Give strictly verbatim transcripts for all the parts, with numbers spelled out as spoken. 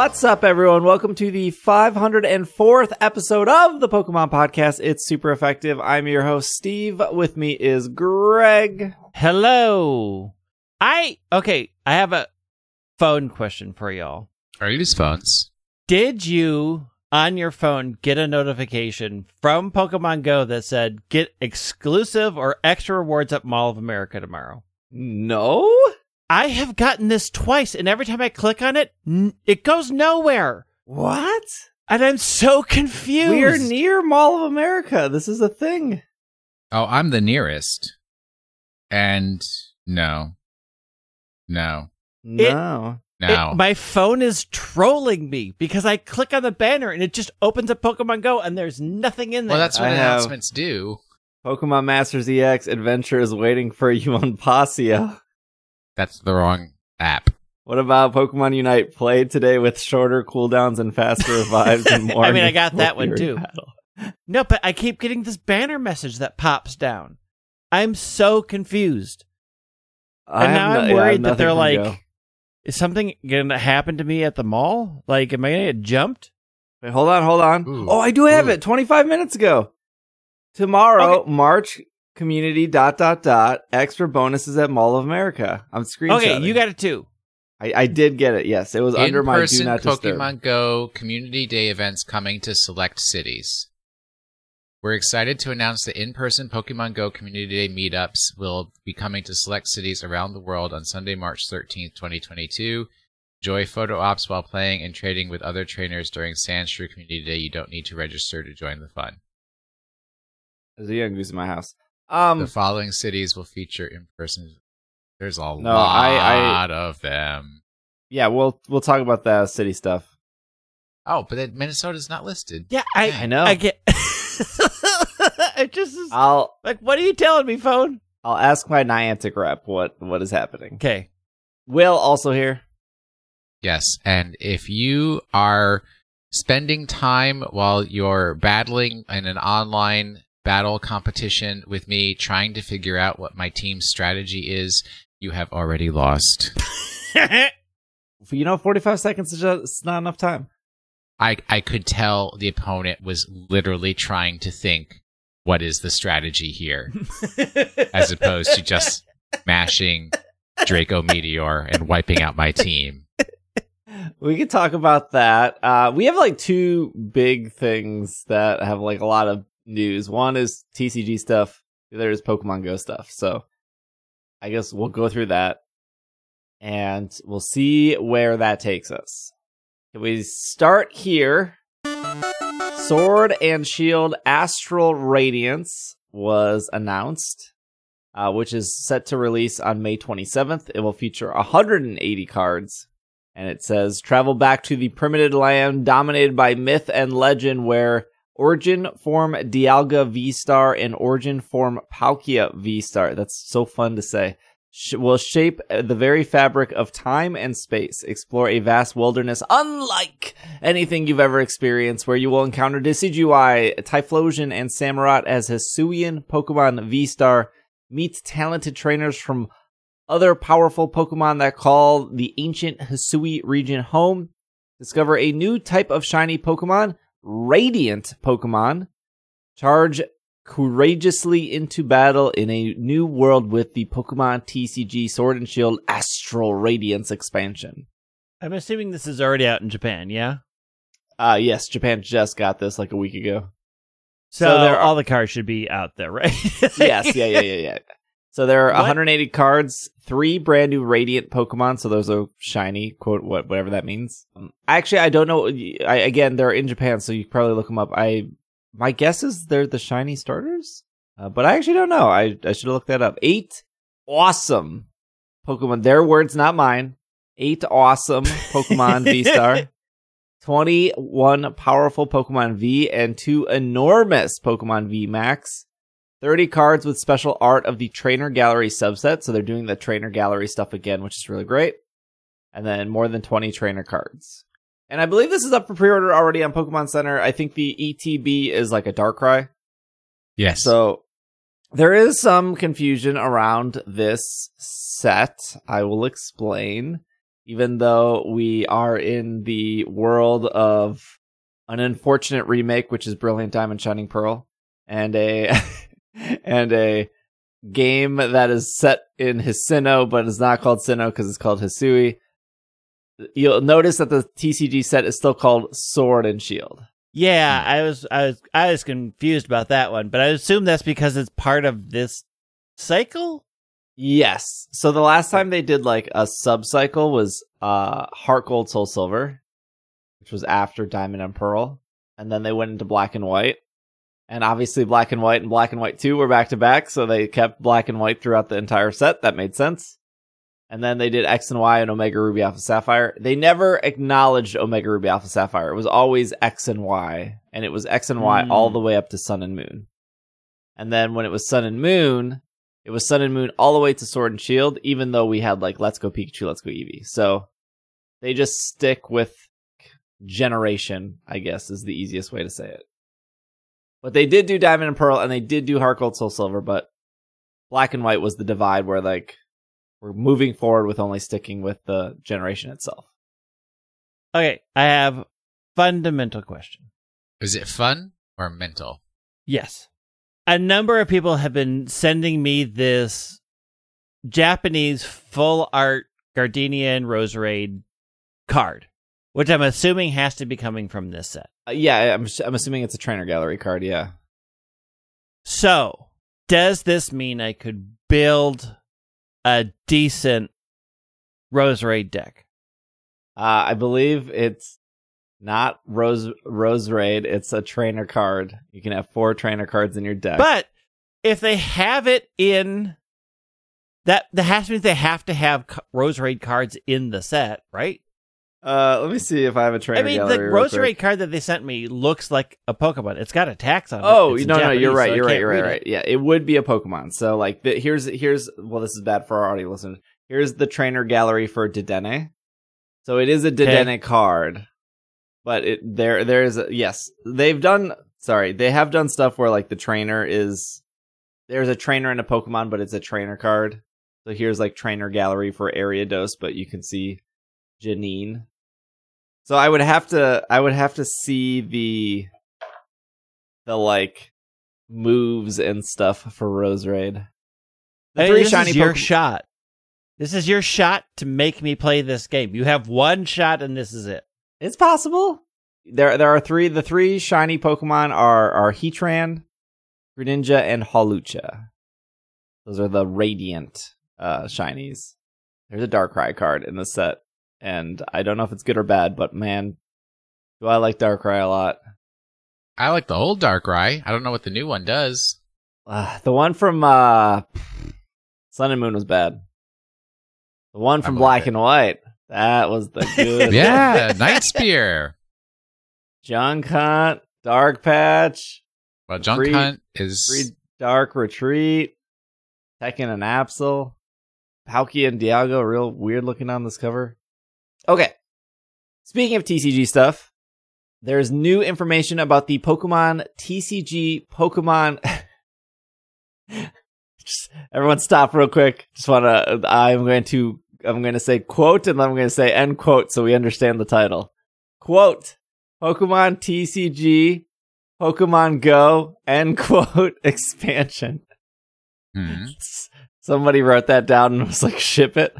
What's up, everyone? Welcome to the five hundred fourth episode of the Pokemon Podcast. It's super effective. I'm your host, Steve. With me is Greg. Hello. I, okay, I have a phone question for y'all. I use phones. Did you, on your phone, get a notification from Pokemon Go that said, get exclusive or extra rewards at Mall of America tomorrow? No? I have gotten this twice, and every time I click on it, n- it goes nowhere. What? And I'm so confused. We're near Mall of America. This is a thing. Oh, I'm the nearest. And no. No. No. No. It, my phone is trolling me because I click on the banner and it just opens up Pokemon Go and there's nothing in there. Well, that's what I have- announcements do. Pokemon Masters E X Adventure is waiting for you on Pasio. That's the wrong app. What about Pokemon Unite? Played today with shorter cooldowns and faster revives and more. I mean, I got that one Fury too. Battle. No, but I keep getting this banner message that pops down. I'm so confused. I And have now no- I'm yeah, I have worried that nothing they're from like, Go. is something going to happen to me at the mall? Like, am I going to get jumped? Wait, hold on, hold on. Ooh. Oh, I do have Ooh. it. twenty-five minutes ago. Tomorrow, Okay. March community dot dot dot extra bonuses at Mall of America. I'm screenshotting. Okay, you got it too. I, I did get it. Yes, it was under my do In-person not disturb. Pokemon Go Community Day events coming to select cities. We're excited to announce that in-person Pokemon Go Community Day meetups will be coming to select cities around the world on Sunday, March thirteenth, twenty twenty-two. Enjoy photo ops while playing and trading with other trainers during Sandshrew Community Day. You don't need to register to join the fun. There's a young goose in my house. Um, The following cities will feature in-person. There's a No, I- I- lot of them. yeah, we'll we'll talk about the city stuff. Oh, but then Minnesota's not listed. Yeah, I, I know. I get. I just is, I'll like, what are you telling me, phone? I'll ask my Niantic rep what what is happening. Okay. Will also here. Yes, and if you are spending time while you're battling in an online battle competition with me, trying to figure out what my team's strategy is, you have already lost. You know, forty-five seconds is just it's not enough time. I, I could tell the opponent was literally trying to think, what is the strategy here? As opposed to just mashing Draco Meteor and wiping out my team. We could talk about that. Uh, we have like two big things that have like a lot of news. One is T C G stuff. The other is Pokemon Go stuff. So I guess we'll go through that and we'll see where that takes us. Can we start here? Sword and Shield Astral Radiance was announced, uh, which is set to release on May twenty-seventh. It will feature one hundred eighty cards. And it says, travel back to the primitive land dominated by myth and legend where Origin Form Dialga V-Star and Origin Form Palkia V-Star, that's so fun to say, sh- will shape the very fabric of time and space. Explore a vast wilderness unlike anything you've ever experienced, where you will encounter Decidueye, Typhlosion, and Samurott as Hisuian Pokemon V-Star. Meet talented trainers from other powerful Pokemon that call the ancient Hisui region home. Discover a new type of shiny Pokemon, Radiant Pokemon. Charge courageously into battle in a new world with the Pokemon T C G Sword and Shield Astral Radiance expansion. I'm assuming this is already out in Japan, yeah? Uh, yes, Japan just got this like a week ago. So, So there are- all the cards should be out there, right? Yes, yeah, yeah, yeah, yeah. So there are What? one hundred eighty cards, three brand new Radiant Pokemon. So those are shiny, quote, what, whatever that means. Um, actually, I don't know. I, again, they're in Japan, so you can probably look them up. I, my guess is they're the shiny starters, uh, but I actually don't know. I, I should have looked that up. Eight awesome Pokemon. Their words, not mine. Eight awesome Pokemon V-Star. twenty-one powerful Pokemon V and two enormous Pokemon V Max. thirty cards with special art of the Trainer Gallery subset. So they're doing the Trainer Gallery stuff again, which is really great. And then more than twenty trainer cards. And I believe this is up for pre-order already on Pokemon Center. I think the E T B is like a Darkrai. Yes. So there is some confusion around this set. I will explain. even though we are in the world of an unfortunate remake, which is Brilliant Diamond Shining Pearl, and a and a game that is set in Hisino, but is not called Sinnoh because it's called Hisui. You'll notice that the T C G set is still called Sword and Shield. Yeah, I was I was I was confused about that one, but I assume that's because it's part of this cycle? Yes. So the last time they did like a sub cycle was uh Heart Gold Soul Silver, which was after Diamond and Pearl, and then they went into Black and White. And obviously Black and White and Black and White two were back to back, so they kept Black and White throughout the entire set. That made sense. And then they did X and Y and Omega Ruby Alpha Sapphire. They never acknowledged Omega Ruby Alpha Sapphire. It was always X and Y. And it was X and Y mm. all the way up to Sun and Moon. And then when it was Sun and Moon, it was Sun and Moon all the way to Sword and Shield, even though we had like Let's Go Pikachu, Let's Go Eevee. So they just stick with generation, I guess, is the easiest way to say it. But they did do Diamond and Pearl, and they did do Heart Gold Soul Silver, but Black and White was the divide where, like, we're moving forward with only sticking with the generation itself. Okay, I have a fundamental question. Is it fun or mental? Yes. A number of people have been sending me this Japanese full art Gardenian Roserade card, which I'm assuming has to be coming from this set. Uh, yeah, I'm I'm assuming it's a trainer gallery card, yeah. So, does this mean I could build a decent Roserade deck? Uh, I believe it's not Rose Roserade, it's a trainer card. You can have four trainer cards in your deck. But if they have it in that, that has to mean they have to have Roserade cards in the set, right? Uh, let me see if I have a trainer. I mean, gallery the Roserade card that they sent me looks like a Pokemon. It's got a tax on it. Oh, it's no, no, Japanese, you're right, so you're right, you're right, it. right. Yeah, it would be a Pokemon. So, like, the, here's here's well, this is bad for our audio listeners. Here's the trainer gallery for Dedenne. So it is a Dedenne okay. card, but it there there is a, yes, they've done. Sorry, they have done stuff where like the trainer is there's a trainer and a Pokemon, but it's a trainer card. So here's like trainer gallery for Ariados, but you can see Janine. So I would have to, I would have to see the, the like moves and stuff for Roserade. The hey, three this shiny is your Pokemon- shot. This is your shot to make me play this game. You have one shot, and this is it. It's possible. There, there are three. The three shiny Pokemon are are Heatran, Greninja, and Hawlucha. Those are the Radiant uh, shinies. There's a Darkrai card in the set. And I don't know if it's good or bad, but man, do I like Darkrai a lot. I like the old Darkrai. I don't know what the new one does. Uh, the one from uh, Sun and Moon was bad. The one from Black it. and White, that was the good yeah, Night Spear. Junk Hunt, Dark Patch. Well, Junk free, Hunt is... Free Dark Retreat, Tekken and Absol. Palkia and Dialga, real weird looking on this cover. Okay, speaking of T C G stuff, there's new information about the Pokemon T C G Pokemon. Just, everyone stop real quick. Just want to, I'm going to, I'm going to say quote and then I'm going to say end quote so we understand the title. Quote, Pokemon T C G, Pokemon Go, end quote, expansion. Mm-hmm. Somebody wrote that down and was like, ship it.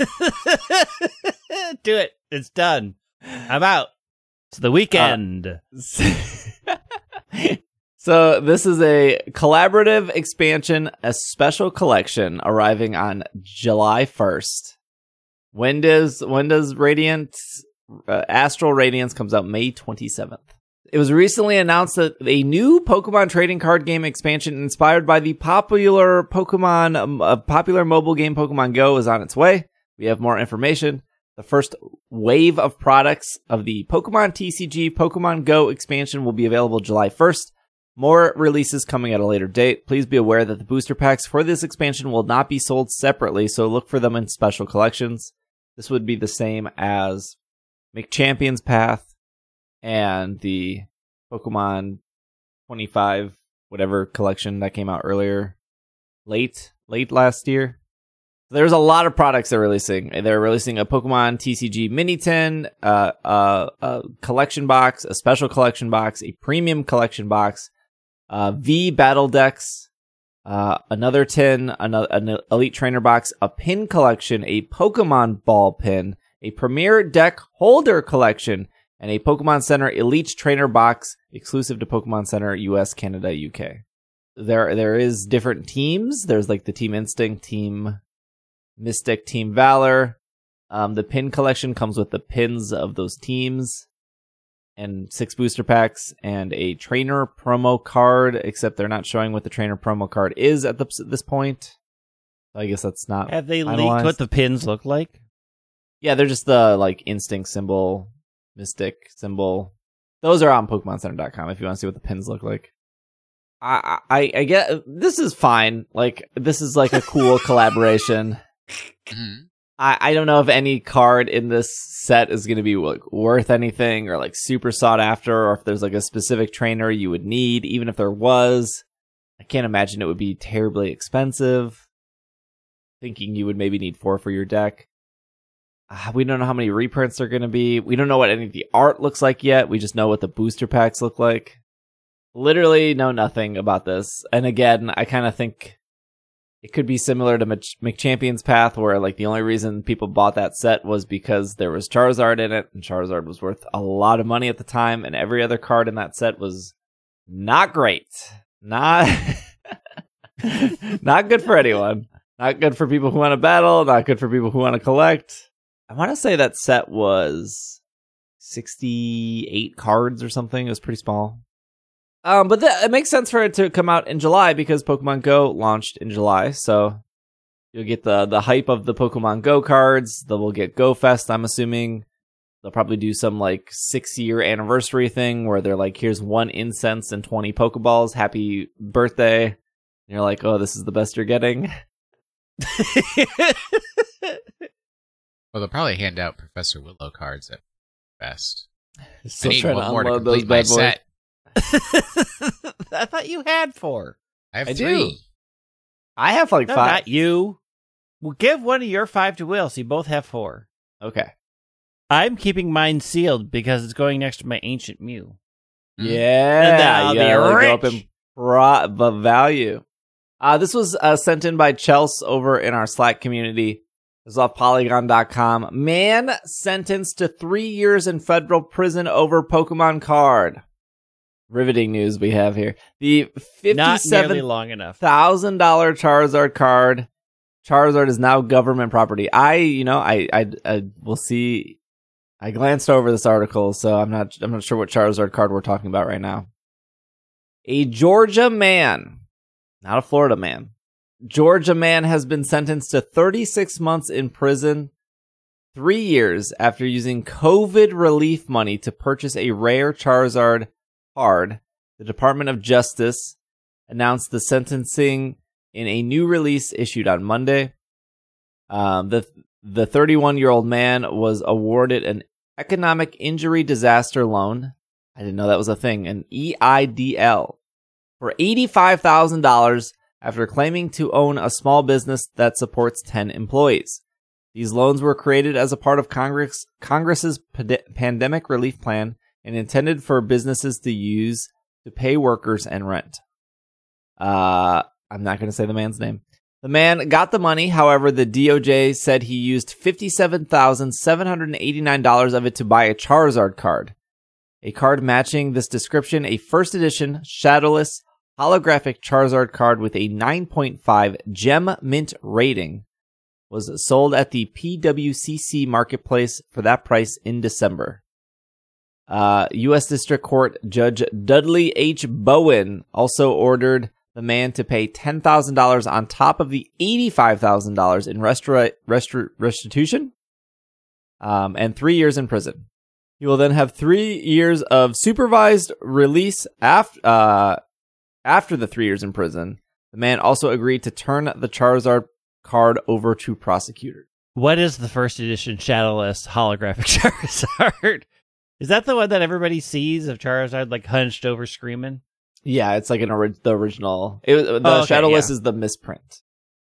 Do it. It's done. I'm out. It's the weekend. Uh, so this is a collaborative expansion, a special collection arriving on July first. When does when does Radiant uh, Astral Radiance comes out May twenty-seventh. It was recently announced that a new Pokemon trading card game expansion inspired by the popular Pokemon, um, uh, popular mobile game Pokemon Go is on its way. We have more information. The first wave of products of the Pokemon T C G Pokemon Go expansion will be available July first. More releases coming at a later date. Please be aware that the booster packs for this expansion will not be sold separately, so look for them in special collections. This would be the same as McChampion's Path and the Pokemon twenty-five, whatever collection that came out earlier, late, late last year. There's a lot of products they're releasing. They're releasing a Pokemon T C G mini tin, uh, uh, a collection box, a special collection box, a premium collection box, uh, V battle decks, uh, another tin, another an elite trainer box, a pin collection, a Pokemon ball pin, a premier deck holder collection, and a Pokemon Center elite trainer box exclusive to Pokemon Center U S, Canada, U K. There, there is different teams. There's like the Team Instinct, Team Mystic, Team Valor. Um, the pin collection comes with the pins of those teams and six booster packs and a trainer promo card, except they're not showing what the trainer promo card is at the, this point. So I guess that's not Have they finalized. leaked what the pins look like? Yeah, they're just the like Instinct symbol, Mystic symbol. Those are on Pokemon Center dot com if you want to see what the pins look like. I, I, I get this is fine. Like this is like a cool collaboration. Mm-hmm. I, I don't know if any card in this set is going to be like worth anything or like super sought after, or if there's like a specific trainer you would need. Even if there was, I can't imagine it would be terribly expensive. Thinking you would maybe need four for your deck. Uh, we don't know how many reprints are going to be. We don't know what any of the art looks like yet. We just know what the booster packs look like. Literally know nothing about this. And again, I kind of think it could be similar to Mc- McChampion's Path, where like the only reason people bought that set was because there was Charizard in it, and Charizard was worth a lot of money at the time, and every other card in that set was not great. Not not good for anyone. Not good for people who want to battle, not good for people who want to collect. I want to say that set was sixty-eight cards or something. It was pretty small. Um, but th- it makes sense for it to come out in July because Pokemon Go launched in July. So you'll get the, the hype of the Pokemon Go cards. Then we'll get Go Fest, I'm assuming. They'll probably do some like six-year anniversary thing where they're like, here's one incense and twenty Pokeballs. Happy birthday. And you're like, oh, this is the best you're getting. Well, they'll probably hand out Professor Willow cards at best. Still I need trying one to more to unload those complete my bad boys. set. I thought you had four. I have I three. do. I have like No, five. not you. Well, give one of your five to Will, so you both have four. Okay. I'm keeping mine sealed because it's going next to my Ancient Mew. Mm. Yeah, And then I'll you be gotta go up rich. in pro- the value. Uh, this was uh, sent in by Chels over in our Slack community. This is off Polygon dot com. Man sentenced to three years in federal prison over Pokemon card. Riveting news we have here. The Not nearly fifty-seven long enough. thousand dollars Charizard card. Charizard is now government property. I, you know, I, I, I will see. I glanced over this article, so I'm not, I'm not sure what Charizard card we're talking about right now. A Georgia man, not a Florida man. Georgia man has been sentenced to thirty-six months in prison, three years after using COVID relief money to purchase a rare Charizard card. The Department of Justice announced the sentencing in a new release issued on Monday. Um, the the thirty-one-year-old man was awarded an economic injury disaster loan. I didn't know that was a thing, an E I D L, for eighty-five thousand dollars after claiming to own a small business that supports ten employees. These loans were created as a part of Congress Congress's pand- pandemic relief plan and intended for businesses to use to pay workers and rent. Uh, I'm not going to say the man's name. The man got the money. However, the D O J said he used fifty-seven thousand seven hundred eighty-nine dollars of it to buy a Charizard card. A card matching this description, a first edition, shadowless, holographic Charizard card with a nine point five gem mint rating, was sold at the P W C C marketplace for that price in December. Uh, U S District Court Judge Dudley H. Bowen also ordered the man to pay ten thousand dollars on top of the eighty-five thousand dollars in restora- restor- restitution um, and three years in prison. He will then have three years of supervised release after, uh, after the three years in prison. The man also agreed to turn the Charizard card over to prosecutors. What is the first edition shadowless holographic Charizard? Is that the one that everybody sees of Charizard like hunched over screaming? Yeah, it's like an ori- the original. It was, the Oh, okay, Shadowless yeah. is the misprint.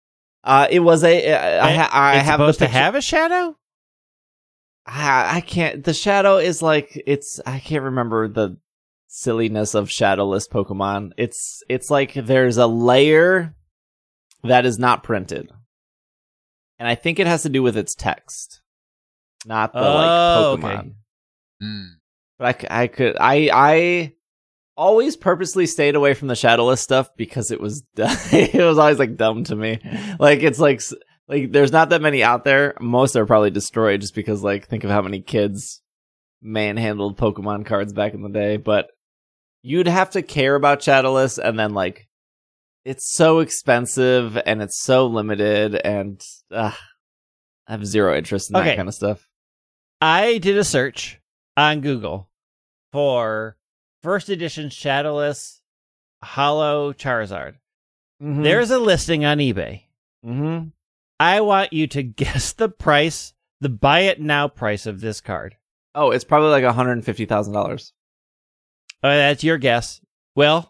Uh, it was a. I, I, I it's have supposed the to picture. have a shadow. I, I can't. The shadow is like it's. I can't remember the silliness of shadowless Pokemon. It's it's like there's a layer that is not printed, and I think it has to do with its text, not the Oh, like okay. Pokemon. Mm. But I, c- I could I I always purposely stayed away from the shadowless stuff because it was it was always like dumb to me. Like it's like s- like there's not that many out there. Most are probably destroyed just because like think of how many kids manhandled Pokemon cards back in the day. But you'd have to care about shadowless, and then like it's so expensive and it's so limited, and uh, I have zero interest in Okay. that kind of stuff. I did a search on Google for first edition Shadowless Hollow Charizard. Mm-hmm. There's a listing on eBay. Mm-hmm. I want you to guess the price, the buy it now price of this card. Oh, it's probably like one hundred fifty thousand dollars. Oh, that's your guess. Well,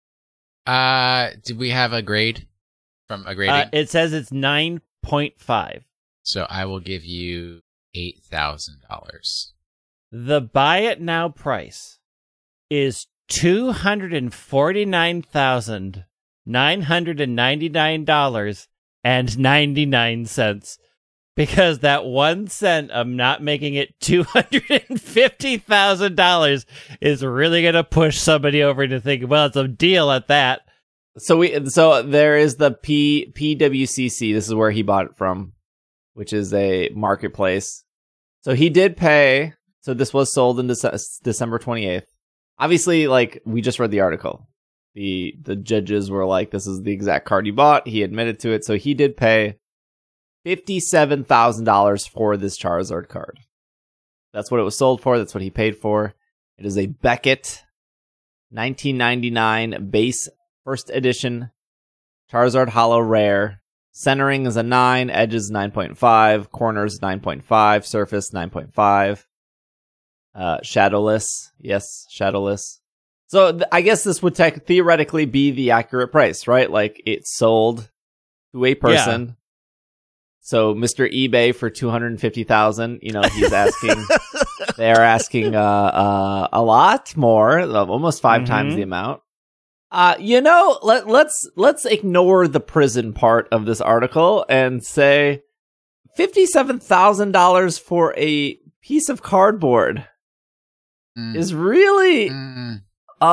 Uh, did we have a grade from a grading? uh, it says it's nine point five. So I will give you eight thousand dollars. The buy it now price is two hundred forty-nine thousand nine hundred ninety-nine dollars and ninety-nine cents. Because that one cent of not making it two hundred fifty thousand dollars is really going to push somebody over to think, well, it's a deal at that. So we so there is the P PWCC. This is where he bought it from, which is a marketplace. So he did pay. So this was sold in Dece- December twenty-eighth. Obviously, like we just read the article. The the judges were like, this is the exact card you bought. He admitted to it. So he did pay fifty-seven thousand dollars for this Charizard card. That's what it was sold for. That's what he paid for. It is a Beckett nineteen ninety-nine base first edition Charizard Hollow Rare. Centering is a nine, edges nine point five, corners nine point five, surface nine point five. Uh, shadowless. Yes, shadowless. So th- I guess this would tech theoretically be the accurate price, right? Like it sold to a person. So Mister eBay for two hundred fifty thousand dollars, you know, he's asking, they're asking uh, uh, a lot more, almost five Mhm. times the amount. Uh, you know, let, let's let's ignore the prison part of this article and say fifty-seven thousand dollars for a piece of cardboard Mm. is really Mm.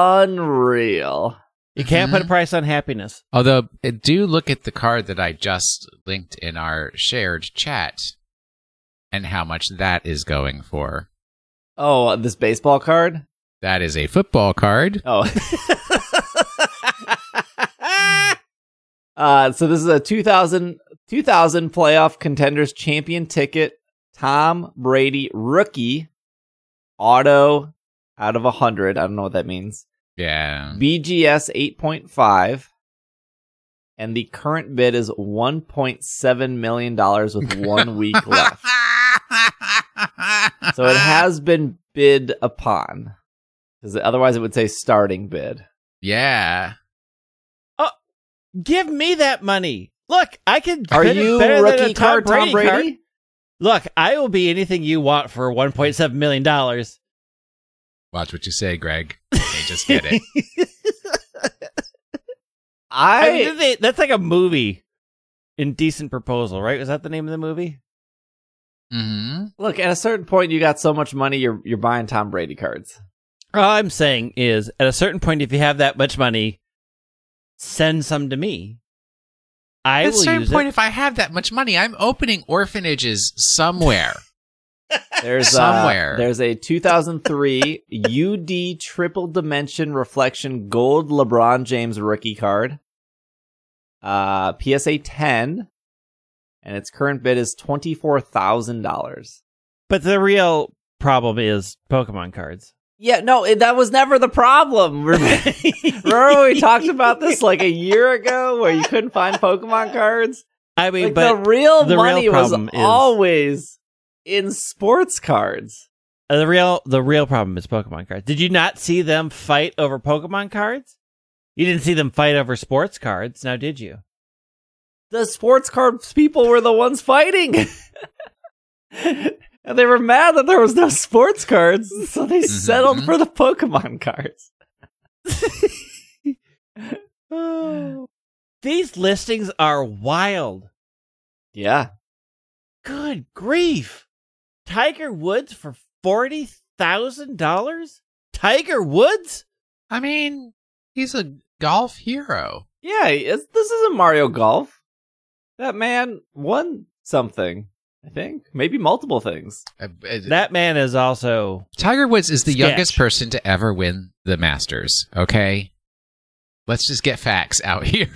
unreal. You can't put a Mhm. price on happiness. Although, uh, do look at the card that I just linked in our shared chat and how much that is going for. Oh, this baseball card? That is a football card. Oh. uh, so this is a two thousand, two thousand playoff contenders champion ticket. Tom Brady rookie auto out of one hundred. I don't know what that means. Yeah. B G S eight point five. And the current bid is one point seven million dollars with one week left. So it has been bid upon. Because otherwise it would say starting bid. Yeah. Give me that money. Look, I can. Are bid it you better than a rookie card Tom Brady? card. Look, I will be anything you want for one point seven million dollars. Watch what you say, Greg. They just get it. I I, mean, they- that's like a movie. Indecent Proposal, right? Was that the name of the movie? hmm look, at a certain point you got so much money you're you're buying Tom Brady cards. All I'm saying is, at a certain point, if you have that much money, send some to me. I At a will certain use point, it. if I have that much money, I'm opening orphanages somewhere. There's Somewhere. Uh, there's a two thousand three U D Triple Dimension Reflection Gold LeBron James rookie card. Uh, P S A ten, and its current bid is twenty-four thousand dollars. But the real problem is Pokemon cards. Yeah, no, it, that was never the problem. Remember, remember we talked about this like a year ago, where you couldn't find Pokemon cards. I mean, Like but the real the real money was problem is- always in sports cards. Uh, the real the real problem is Pokemon cards. Did you not see them fight over Pokemon cards? You didn't see them fight over sports cards, now did you? the sports cards people were the ones fighting. And they were mad that there was no sports cards, so they mm-hmm. settled for the Pokemon cards. Oh. These listings are wild. Yeah. Good grief. Tiger Woods for forty thousand dollars? Tiger Woods? I mean, he's a golf hero. Yeah, it's, this isn't Mario Golf. That man won something, I think. Maybe multiple things. Uh, uh, that man is also... Tiger Woods is the sketch. youngest person to ever win the Masters, okay? Let's just get facts out here.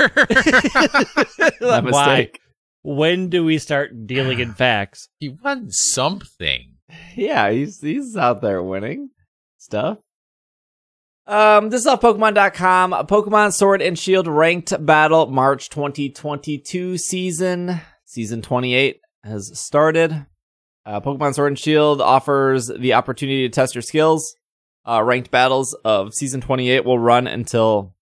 My mistake. Why? When do we start dealing in facts? He won something. Yeah, he's he's out there winning stuff. Um, this is off Pokemon dot com. Pokemon Sword and Shield Ranked Battle March twenty twenty-two season. Season twenty-eight has started. Uh, Pokemon Sword and Shield offers the opportunity to test your skills. Uh, ranked battles of Season twenty-eight will run until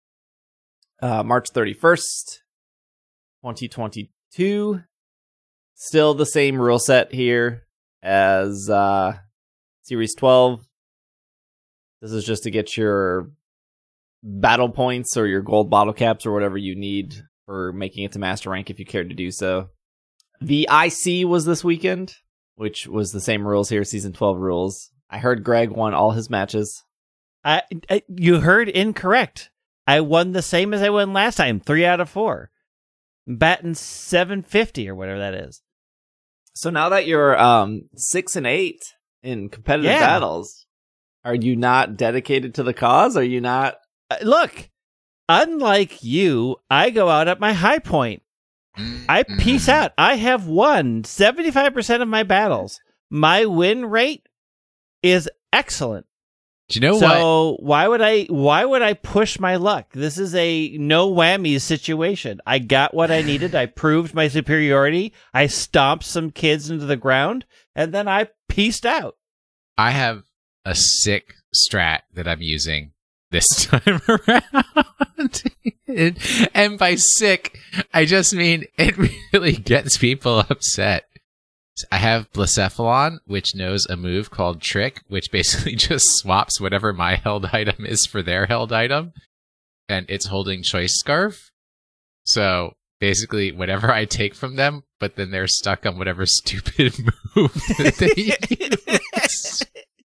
uh, March thirty-first, twenty twenty-two. Still the same rule set here as uh, Series twelve. This is just to get your battle points or your gold bottle caps or whatever you need for making it to Master Rank if you cared to do so. The I C was this weekend, which was the same rules here, Season twelve rules. I heard Greg won all his matches. I, I You heard incorrect. I won the same as I won last time, three out of four. Batting seven fifty or whatever that is. So now that you're um, six and eight in competitive yeah. battles, are you not dedicated to the cause? Are you not? Uh, look, unlike you, I go out at my high point. I peace out. I have won seventy-five percent of my battles. My win rate is excellent. Do you know so what? So why would I why would I push my luck? This is a no whammies situation. I got what I needed. I proved my superiority. I stomped some kids into the ground, and then I peaced out. I have a sick strat that I'm using this time around. And by sick, I just mean it really gets people upset. I have Blacephalon, which knows a move called Trick, which basically just swaps whatever my held item is for their held item, and it's holding Choice Scarf. So basically, whatever I take from them, but then they're stuck on whatever stupid move that they use.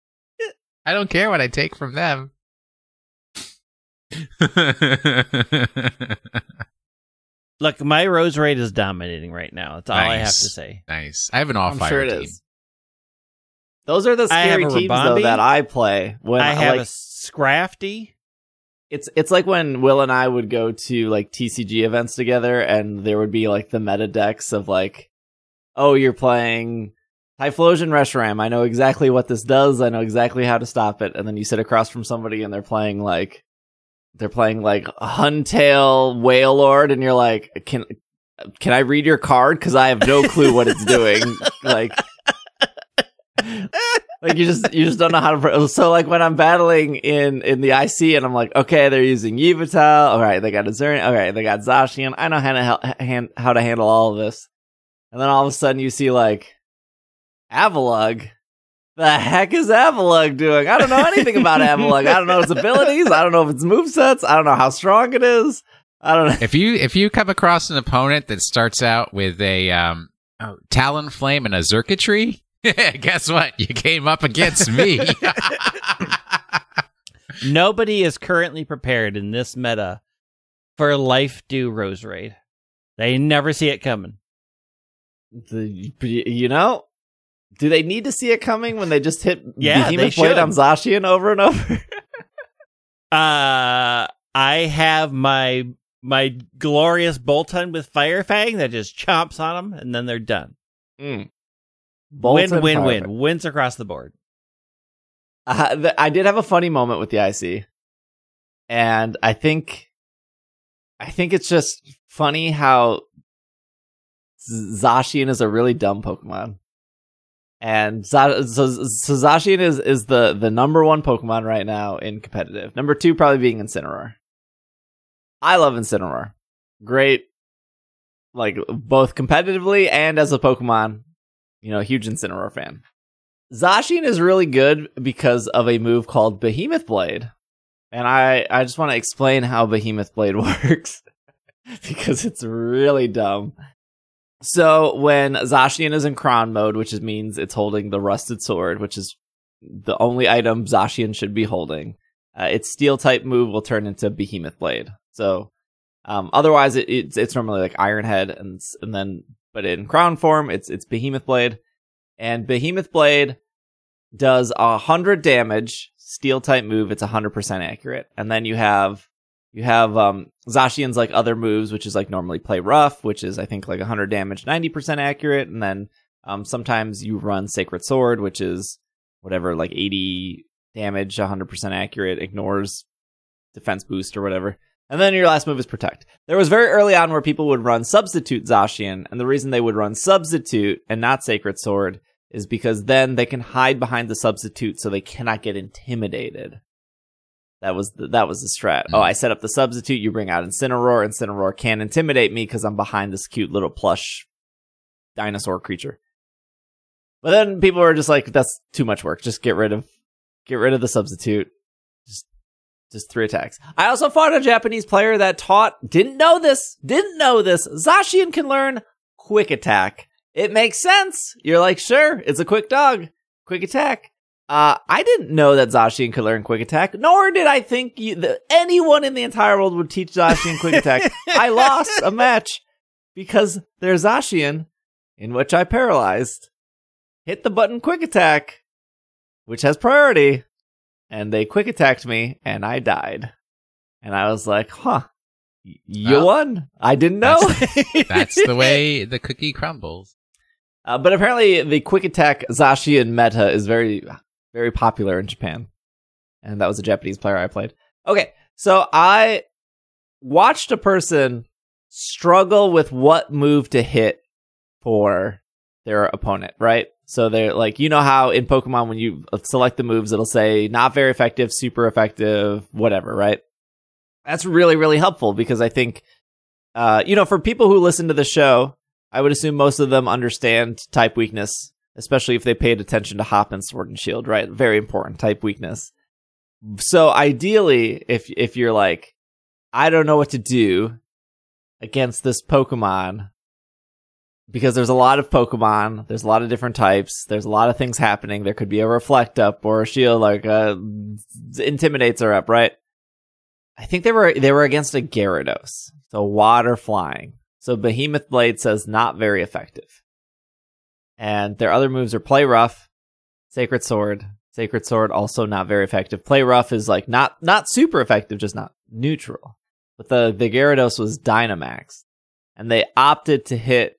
I don't care what I take from them. Look, my Roserade is dominating right now. That's all nice. I have to say. Nice. I have an all-fire sure it team. Is. Those are the scary teams, though, that I play. When I have like, a Scrafty. It's it's like when Will and I would go to like T C G events together, and there would be like the meta decks of like, oh, you're playing Typhlosion Reshiram. I know exactly what this does. I know exactly how to stop it. And then you sit across from somebody, and they're playing like they're playing like Huntail Wailord, and you're like, can can I read your card? Because I have no clue what it's doing. Like. Like you just you just don't know how to. So like when I'm battling in in the I C and I'm like, okay, they're using Yveltal. All right, they got Azurian. All right, they got Zacian. I know how to hel- hand, how to handle all of this. And then all of a sudden you see like Avalugg. The heck is Avalugg doing? I don't know anything about Avalugg. I don't know its abilities. I don't know if its movesets. I don't know how strong it is. I don't know. If you if you come across an opponent that starts out with a um, oh, Talonflame and a Xurkitree. Guess what? You came up against me. Nobody is currently prepared in this meta for Life Dew Roserade. They never see it coming. The, you know, do they need to see it coming when they just hit yeah, Behemoth Blade on Zacian over and over? uh, I have my my glorious Boltund with Fire Fang that just chomps on them, and then they're done. Mm. Win, win, win, win. Wins across the board. Uh, th- I did have a funny moment with the I C. And I think, I think it's just funny how Z- Zacian is a really dumb Pokemon. And Z- so, so Zacian is, is the, the number one Pokemon right now in competitive. Number two probably being Incineroar. I love Incineroar. Great. like both competitively and as a Pokemon, you know, huge Incineroar fan. Zacian is really good because of a move called Behemoth Blade. And I, I just want to explain how Behemoth Blade works because it's really dumb. So when Zacian is in Crown mode, which is, means it's holding the Rusted Sword, which is the only item Zacian should be holding, uh, its Steel-type move will turn into Behemoth Blade. So um, otherwise, it, it's, it's normally like Iron Head, and and then but in Crown form, it's it's Behemoth Blade. And Behemoth Blade does one hundred damage, Steel-type move, it's one hundred percent accurate. And then you have you have um, Zacian's like other moves, which is like normally Play Rough, which is I think like one hundred damage, ninety percent accurate. And then um, sometimes you run Sacred Sword, which is whatever, like eighty damage, one hundred percent accurate, ignores defense boost or whatever. And then your last move is Protect. There was very early on where people would run Substitute Zacian, and the reason they would run Substitute and not Sacred Sword is because then they can hide behind the Substitute so they cannot get intimidated. That was the, that was the strat. Mm-hmm. Oh, I set up the Substitute, you bring out Incineroar. Incineroar can't intimidate me because I'm behind this cute little plush dinosaur creature. But then people were just like, that's too much work. Just get rid of get rid of the Substitute. Just just three attacks. I also fought a Japanese player that taught, didn't know this, didn't know this. Zacian can learn Quick Attack. It makes sense. You're like, sure, it's a quick dog. Quick Attack. Uh, I didn't know that Zacian could learn Quick Attack, nor did I think you, that anyone in the entire world would teach Zacian Quick Attack. I lost a match because there's Zacian, in which I paralyzed, hit the button Quick Attack, which has priority, and they Quick Attacked me, and I died. And I was like, huh, you well, won. I didn't know. That's, that's the way the cookie crumbles. Uh, but apparently the Quick Attack Zacian meta is very, very popular in Japan. And that was a Japanese player I played. Okay, so I watched a person struggle with what move to hit for their opponent, right? So they're like, you know how in Pokemon when you select the moves, it'll say not very effective, super effective, whatever, right? That's really, really helpful because I think, uh, you know, for people who listen to the show, I would assume most of them understand type weakness, especially if they paid attention to Hop and Sword and Shield, right? Very important type weakness. So ideally, if if you're like, I don't know what to do against this Pokemon, because there's a lot of Pokemon, there's a lot of different types, there's a lot of things happening. There could be a Reflect up or a Shield, like uh, Intimidates are up, right? I think they were they were against a Gyarados, so water flying. So Behemoth Blade says not very effective. And their other moves are Play Rough, Sacred Sword. Sacred Sword also not very effective. Play Rough is like not not super effective, just not neutral. But the, the Gyarados was Dynamax. And they opted to hit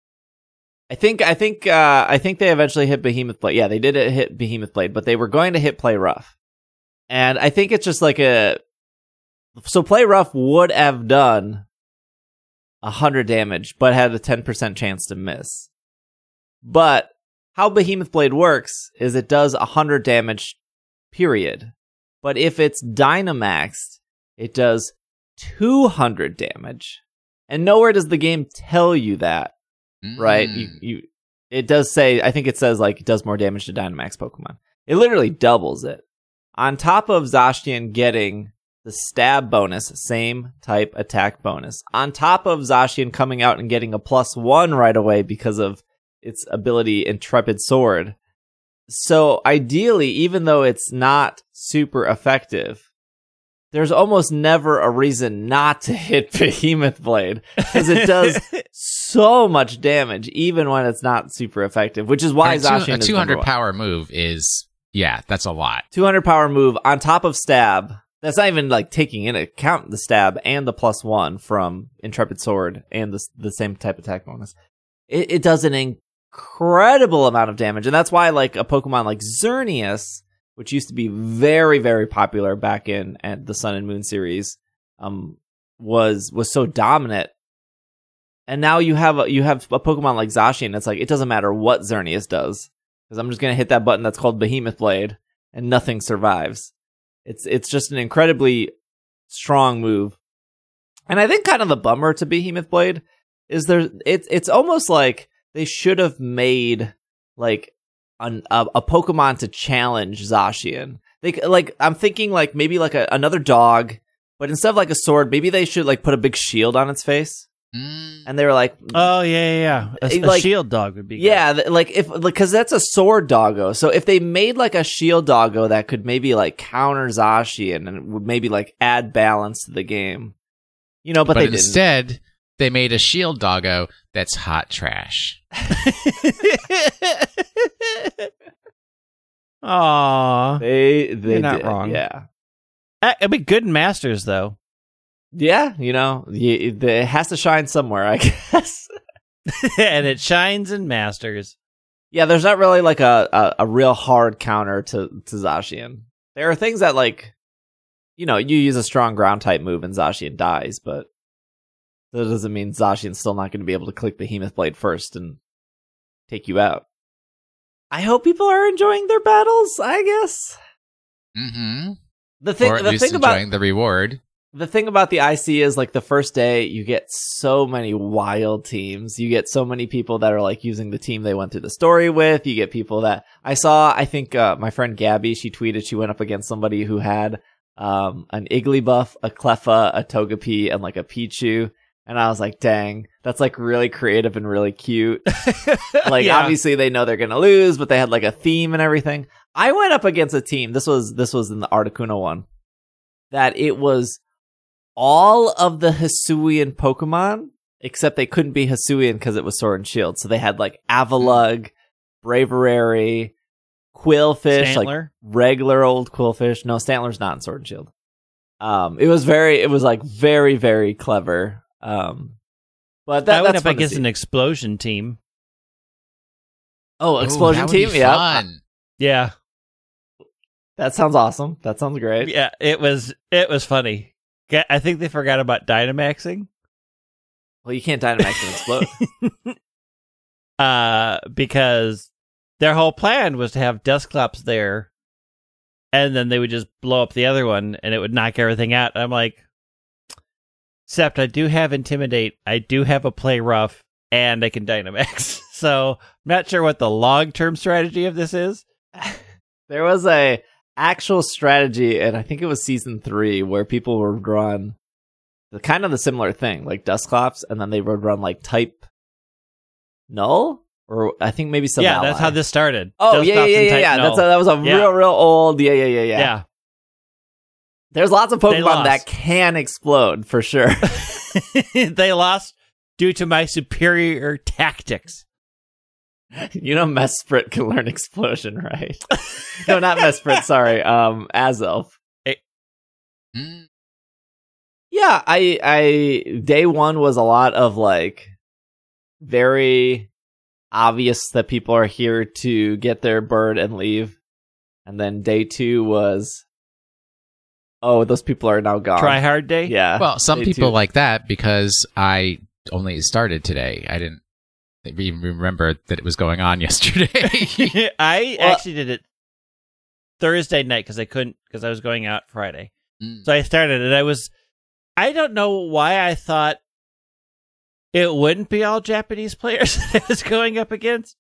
I think I think uh, I think they eventually hit Behemoth Blade. Yeah, they did hit Behemoth Blade, but they were going to hit Play Rough. And I think it's just like a so Play Rough would have done one hundred damage, but had a ten percent chance to miss. But how Behemoth Blade works is it does one hundred damage, period. But if it's Dynamaxed, it does two hundred damage. And nowhere does the game tell you that, mm. right? You, you, it does say, I think it says like it does more damage to Dynamax Pokemon. It literally doubles it. On top of Zacian getting the stab bonus, same type attack bonus. On top of Zacian coming out and getting a plus one right away because of its ability Intrepid Sword. So ideally, even though it's not super effective, there's almost never a reason not to hit Behemoth Blade because it does so much damage, even when it's not super effective, which is why a Zacian two, a is two hundred power move is, yeah, that's a lot. two hundred power move on top of stab. That's not even like taking into account the stab and the plus one from Intrepid Sword and the the same type attack bonus. It, it does an incredible amount of damage, and that's why like a Pokemon like Xerneas, which used to be very very popular back in at the Sun and Moon series, um, was was so dominant. And now you have a, you have a Pokemon like Zacian. It's like it doesn't matter what Xerneas does because I'm just gonna hit that button that's called Behemoth Blade, and nothing survives. It's it's just an incredibly strong move. And I think kind of the bummer to Behemoth Blade is there it's it's almost like they should have made like an, a, a Pokemon to challenge Zacian. They like I'm thinking like maybe like a, another dog, but instead of like a sword, maybe they should like put a big shield on its face. Mm. And they were like, oh yeah, yeah, yeah. A, a like, shield dog would be good. Yeah, like if because that's a sword doggo. So if they made like a shield doggo that could maybe like counter Zacian and would maybe like add balance to the game, you know, but, but they instead didn't. they made a shield doggo that's hot trash. Aww. They they You're not did, wrong. Yeah. It'd be good in Masters though. Yeah, you know, it has to shine somewhere, I guess. And it shines in Masters. Yeah, there's not really like a, a, a real hard counter to, to Zacian. There are things that like, you know, you use a strong ground type move and Zacian dies, but that doesn't mean Zacian's still not going to be able to click Behemoth Blade first and take you out. I hope people are enjoying their battles, I guess. Mm-hmm. The thing, or at the least thing enjoying about the reward. The thing about the I C is, like, the first day, you get so many wild teams. You get so many people that are, like, using the team they went through the story with. You get people that... I saw, I think, uh, my friend Gabby, she tweeted she went up against somebody who had um, an Igglybuff, a Cleffa, a Togepi, and, like, a Pichu. And I was like, dang, that's, like, really creative and really cute. Like, Yeah. Obviously, they know they're gonna lose, but they had, like, a theme and everything. I went up against a team. This was this was in the Articuno one. That it was... all of the Hisuian Pokemon, except they couldn't be Hisuian because it was Sword and Shield. So they had like Avalugg, Braverary, Quillfish, Stantler? like regular old Quillfish. No, Stantler's not in Sword and Shield. Um, it was very, it was like very, very clever. Um, but that, I went that's up fun to against see. an explosion team. Oh, Ooh, Explosion that would Team, be yeah, fun. Yeah, that sounds awesome. That sounds great. yeah. It was it was funny. Ga- I think they forgot about Dynamaxing. Well, you can't Dynamax and explode. uh, because their whole plan was to have Dusclops there, and then they would just blow up the other one, and it would knock everything out. I'm like, except I do have Intimidate, I do have a Play Rough, and I can Dynamax. So I'm not sure what the long-term strategy of this is. There was a actual strategy, and I think it was season three, where people would run the kind of the similar thing, like Dusclops, and then they would run like type Null, or I think maybe some. Yeah, ally. that's how this started. Oh yeah, yeah, Dusclops yeah, and yeah. Type yeah. Null. That's a, that was a Yeah. real, real old. Yeah, yeah, yeah, yeah. Yeah. There's lots of They Pokemon lost. that can explode for sure. They lost due to my superior tactics. You know, Mesprit can learn Explosion, right? No, not Mesprit. Sorry, um, Azelf. Mm. Yeah, I, I, day one was a lot of like very obvious that people are here to get their bird and leave. And then day two was, oh, those people are now gone. Try hard day. Yeah. Well, some day people two. like that because I only started today. I didn't even remember that it was going on yesterday. I Well- actually did it Thursday night because I couldn't because I was going out Friday. Mm. So I started it. I was I don't know why I thought it wouldn't be all Japanese players that I was going up against.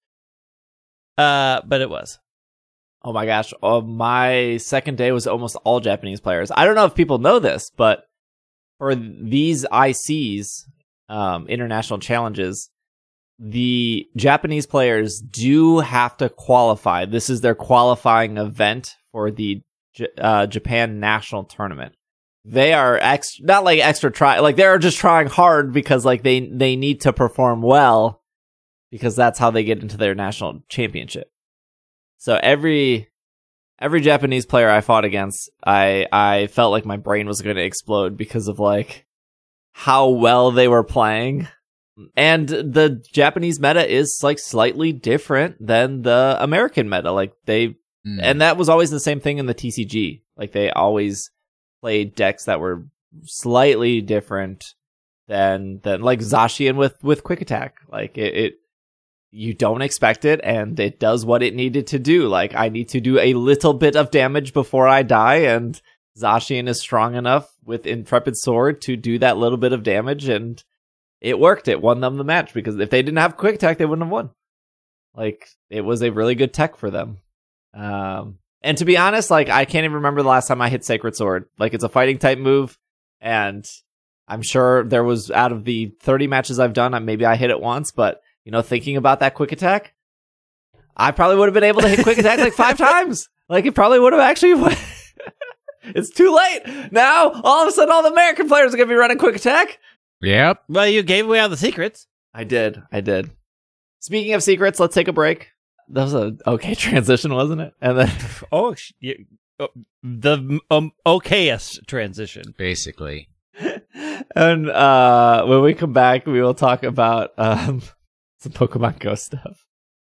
Uh, but it was. Oh my gosh. Oh, my second day was almost all Japanese players. I don't know if people know this, but for these I Cs, um, international challenges, the Japanese players do have to qualify. This is their qualifying event for the J- uh, Japan national tournament. They are ex- not like extra try, like they're just trying hard because like they, they need to perform well because that's how they get into their national championship. So every every Japanese player I fought against, I I felt like my brain was going to explode because of like how well they were playing. And the Japanese meta is like slightly different than the American meta. Like they Mm. and that was always the same thing in the T C G. Like they always played decks that were slightly different than than like Zacian with with Quick Attack. Like it, it you don't expect it, and it does what it needed to do. Like, I need to do a little bit of damage before I die, and Zacian is strong enough with Intrepid Sword to do that little bit of damage, and it worked. It won them the match because if they didn't have quick attack, they wouldn't have won. Like, it was a really good tech for them. Um, and to be honest, like, I can't even remember the last time I hit Sacred Sword. Like, it's a fighting type move, and I'm sure there was, out of the thirty matches I've done, maybe I hit it once, but, you know, thinking about that quick attack, I probably would have been able to hit quick attack like five times. Like, it probably would have actually... It's too late. Now, all of a sudden, all the American players are going to be running quick attack. Yep. Well, you gave away all the secrets. I did. I did. Speaking of secrets, let's take a break. That was a okay transition, wasn't it? And then, oh, you, oh the um, okayest transition, basically. And uh, when we come back, we will talk about um, some Pokemon Go stuff.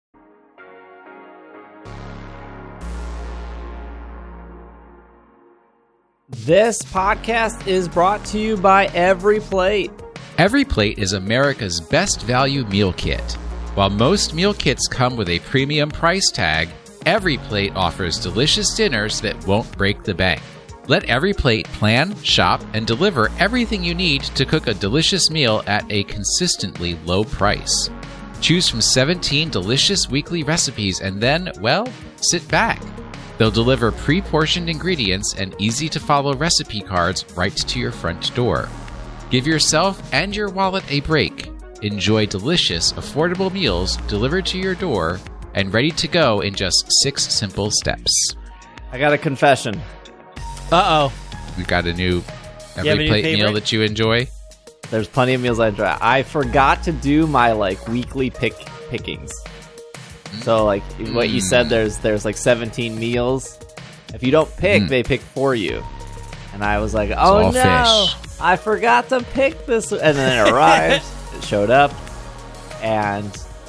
This podcast is brought to you by Every Plate. Every Plate is America's best value meal kit. While most meal kits come with a premium price tag, Every Plate offers delicious dinners that won't break the bank. Let Every Plate plan, shop, and deliver everything you need to cook a delicious meal at a consistently low price. Choose from seventeen delicious weekly recipes and then, well, sit back. They'll deliver pre-portioned ingredients and easy-to-follow recipe cards right to your front door. Give yourself and your wallet a break. Enjoy delicious, affordable meals delivered to your door and ready to go in just six simple steps. I got a confession. Uh-oh. We've got a new Every a new Plate favorite? meal that you enjoy. There's plenty of meals I enjoy. I forgot to do my like weekly pick pickings. So like what you said, there's there's like seventeen meals. If you don't pick, Mm. they pick for you. And I was like, oh all no, fish. I forgot to pick this. And then it arrived, it showed up, and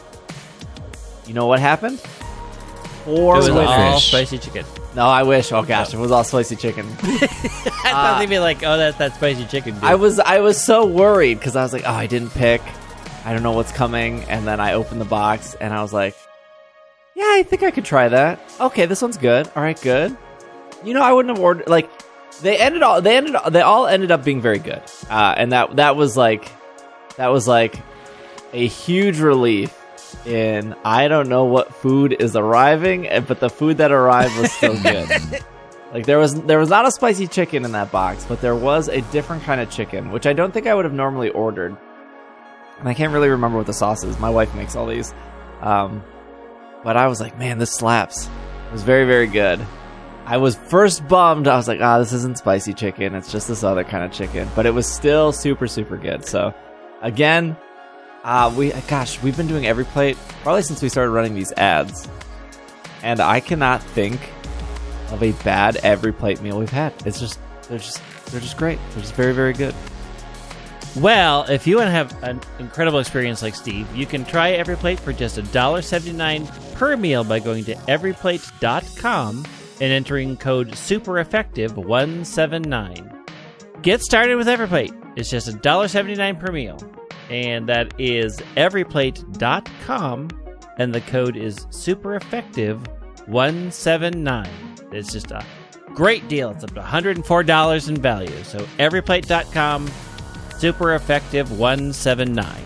you know what happened? Four It was winners. all fish. spicy chicken. No, I wish. Oh gosh, it was all spicy chicken. I thought they'd be like, oh, that's that spicy chicken, dude. I was I was so worried because I was like, oh, I didn't pick. I don't know what's coming. And then I opened the box and I was like, yeah, I think I could try that. Okay, this one's good. All right, good. You know, I wouldn't have ordered like they ended all they ended they all ended up being very good. Uh, and that that was like that was like a huge relief in I don't know what food is arriving, but the food that arrived was still good. Like there was there was not a spicy chicken in that box, but there was a different kind of chicken, which I don't think I would have normally ordered. And I can't really remember what the sauce is. My wife makes all these. Um, but I was like, man, this slaps. It was very, very good. I was first bummed. I was like, ah, oh, this isn't spicy chicken. It's just this other kind of chicken. But it was still super, super good. So, again, uh, we gosh, we've been doing Every Plate probably since we started running these ads. And I cannot think of a bad Every Plate meal we've had. It's just, they're just, they're just great. They're just very, very good. Well, if you want to have an incredible experience like Steve, you can try Every Plate for just one dollar seventy-nine per meal by going to every plate dot com and entering code SUPEREFFECTIVE one seven nine. Get started with Every Plate. It's just one dollar seventy-nine per meal. And that is every plate dot com, and the code is SUPEREFFECTIVE one seven nine. It's just a great deal. It's up to one hundred four dollars in value. So every plate dot com, SUPEREFFECTIVE one seven nine.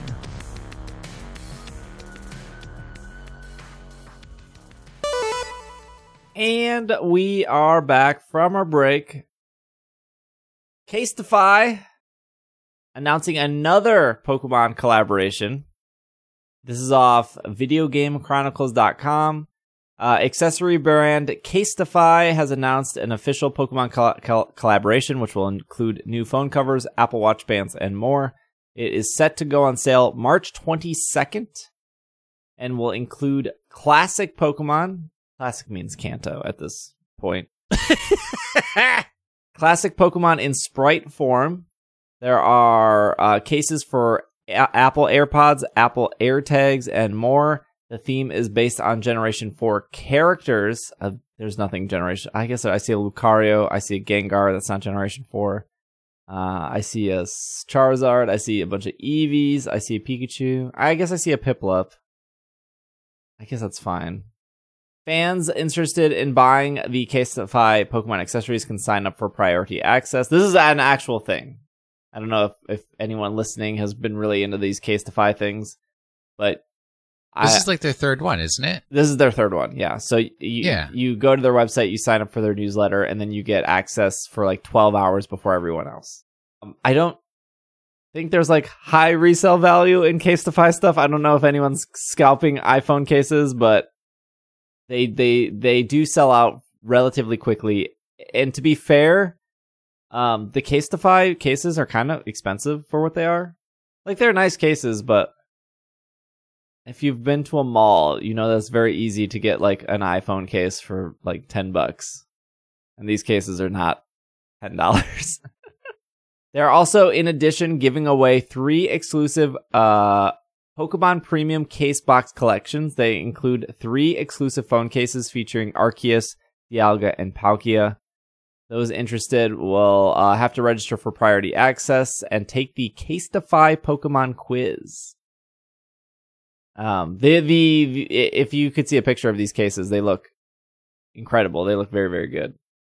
And we are back from our break. Casetify announcing another Pokemon collaboration. This is off video game chronicles dot com. Uh, accessory brand Casetify has announced an official Pokemon col- col- collaboration, which will include new phone covers, Apple Watch bands, and more. It is set to go on sale March twenty-second and will include classic Pokemon. Classic means Kanto at this point. Classic Pokemon in sprite form. There are uh, cases for a- Apple AirPods, Apple AirTags, and more. The theme is based on Generation four characters. Uh, there's nothing Generation... I guess I see a Lucario. I see a Gengar. That's not Generation four. Uh, I see a Charizard. I see a bunch of Eevees. I see a Pikachu. I guess I see a Piplup. I guess that's fine. Fans interested in buying the Casetify Pokemon accessories can sign up for priority access. This is an actual thing. I don't know if, if anyone listening has been really into these Casetify things, but This I, is like their third one, isn't it? this is their third one. Yeah. So you, Yeah. you go to their website, you sign up for their newsletter, and then you get access for like twelve hours before everyone else. Um, I don't think there's like high resale value in Casetify stuff. I don't know if anyone's scalping iPhone cases, but they they they do sell out relatively quickly. And to be fair, um, the Casetify cases are kind of expensive for what they are. Like, they're nice cases, but if you've been to a mall, you know that's very easy to get like an iPhone case for like ten bucks. And these cases are not ten dollars. They're also, in addition, giving away three exclusive uh, Pokemon Premium Case Box collections. They include three exclusive phone cases featuring Arceus, Dialga, and Palkia. Those interested will uh, have to register for priority access and take the Casetify Pokemon quiz. Um, the, the the if you could see a picture of these cases, they look incredible. They look very, very good.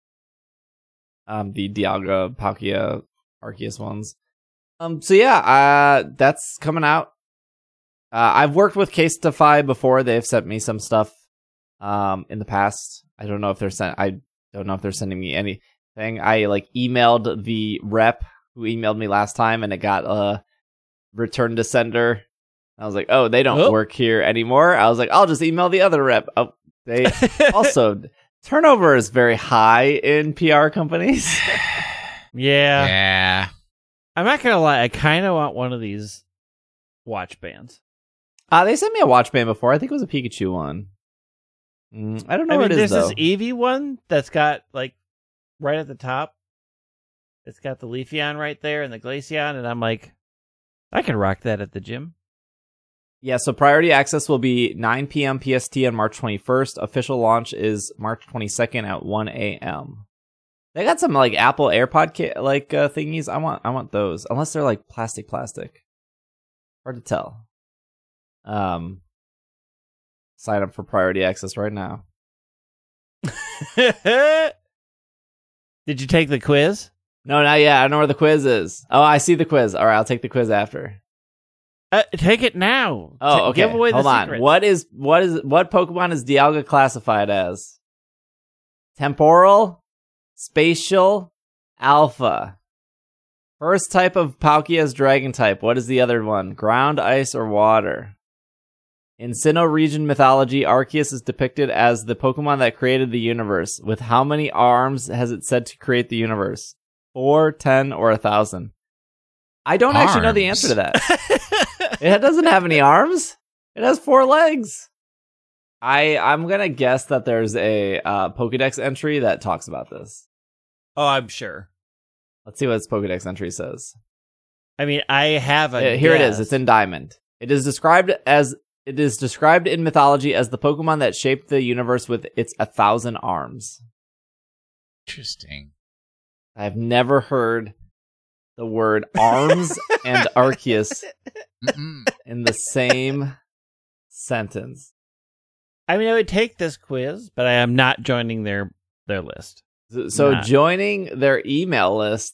Um, the Dialga, Palkia, Arceus ones. Um, so yeah, uh, that's coming out. Uh, I've worked with Casetify before. They've sent me some stuff, um, in the past. I don't know if they're sent. I don't know if they're sending me anything. I like emailed the rep who emailed me last time, and it got uh return to sender. I was like, oh, they don't Oh. work here anymore. I was like, I'll just email the other rep. Oh, they also turnover is very high in P R companies. Yeah. Yeah. I'm not gonna lie, I kind of want one of these watch bands. Uh, they sent me a watch band before. I think it was a Pikachu one. Mm, I don't know I mean, what it is, there's though. this Eevee one that's got, like, right at the top, it's got the Leafeon right there and the Glaceon, and I'm like, I can rock that at the gym. Yeah, so priority access will be nine p.m. P S T on March twenty-first. Official launch is March twenty-second at one a.m. They got some like Apple AirPod ca- like uh, thingies. I want I want those. Unless they're like plastic plastic. Hard to tell. Um sign up for priority access right now. Did you take the quiz? No, not yet. I don't know where the quiz is. Oh, I see the quiz. All right, I'll take the quiz after. Uh, take it now. Oh, T- okay. Give away Hold the on. secret. What is what is what Pokemon is Dialga classified as? Temporal, spatial, alpha. First type of Palkia is Dragon type. What is the other one? Ground, ice, or water? In Sinnoh region mythology, Arceus is depicted as the Pokemon that created the universe. With how many arms has it said to create the universe? Four, ten, or a thousand? I don't actually know the Arms. answer to that. It doesn't have any arms. It has four legs. I I'm gonna guess that there's a uh, Pokedex entry that talks about this. Oh, I'm sure. Let's see what its Pokedex entry says. I mean, I have a Uh, here it guess. is. It's in Diamond. It is described as it is described in mythology as the Pokemon that shaped the universe with its a thousand arms. Interesting. I've never heard the word arms and Arceus Mm-mm. in the same sentence. I mean, I would take this quiz, but I am not joining their their list. So, so Nah. joining their email list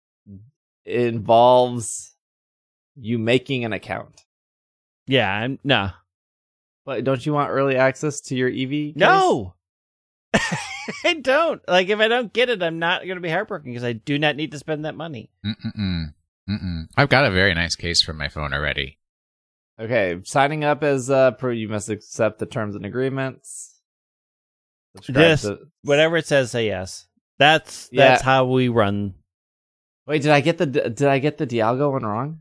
involves you making an account. Yeah, I'm no, But don't you want early access to your Eevee? Case? no. I don't. Like, if I don't get it, I'm not going to be heartbroken because I do not need to spend that money. Mm-mm. Mm-mm. I've got a very nice case for my phone already. Okay, signing up as uh, pro, you must accept the terms and agreements. Subscribe This- to- Whatever it says, say yes. That's Yeah. that's how we run. Wait, did I get the did I get the Dialga one wrong?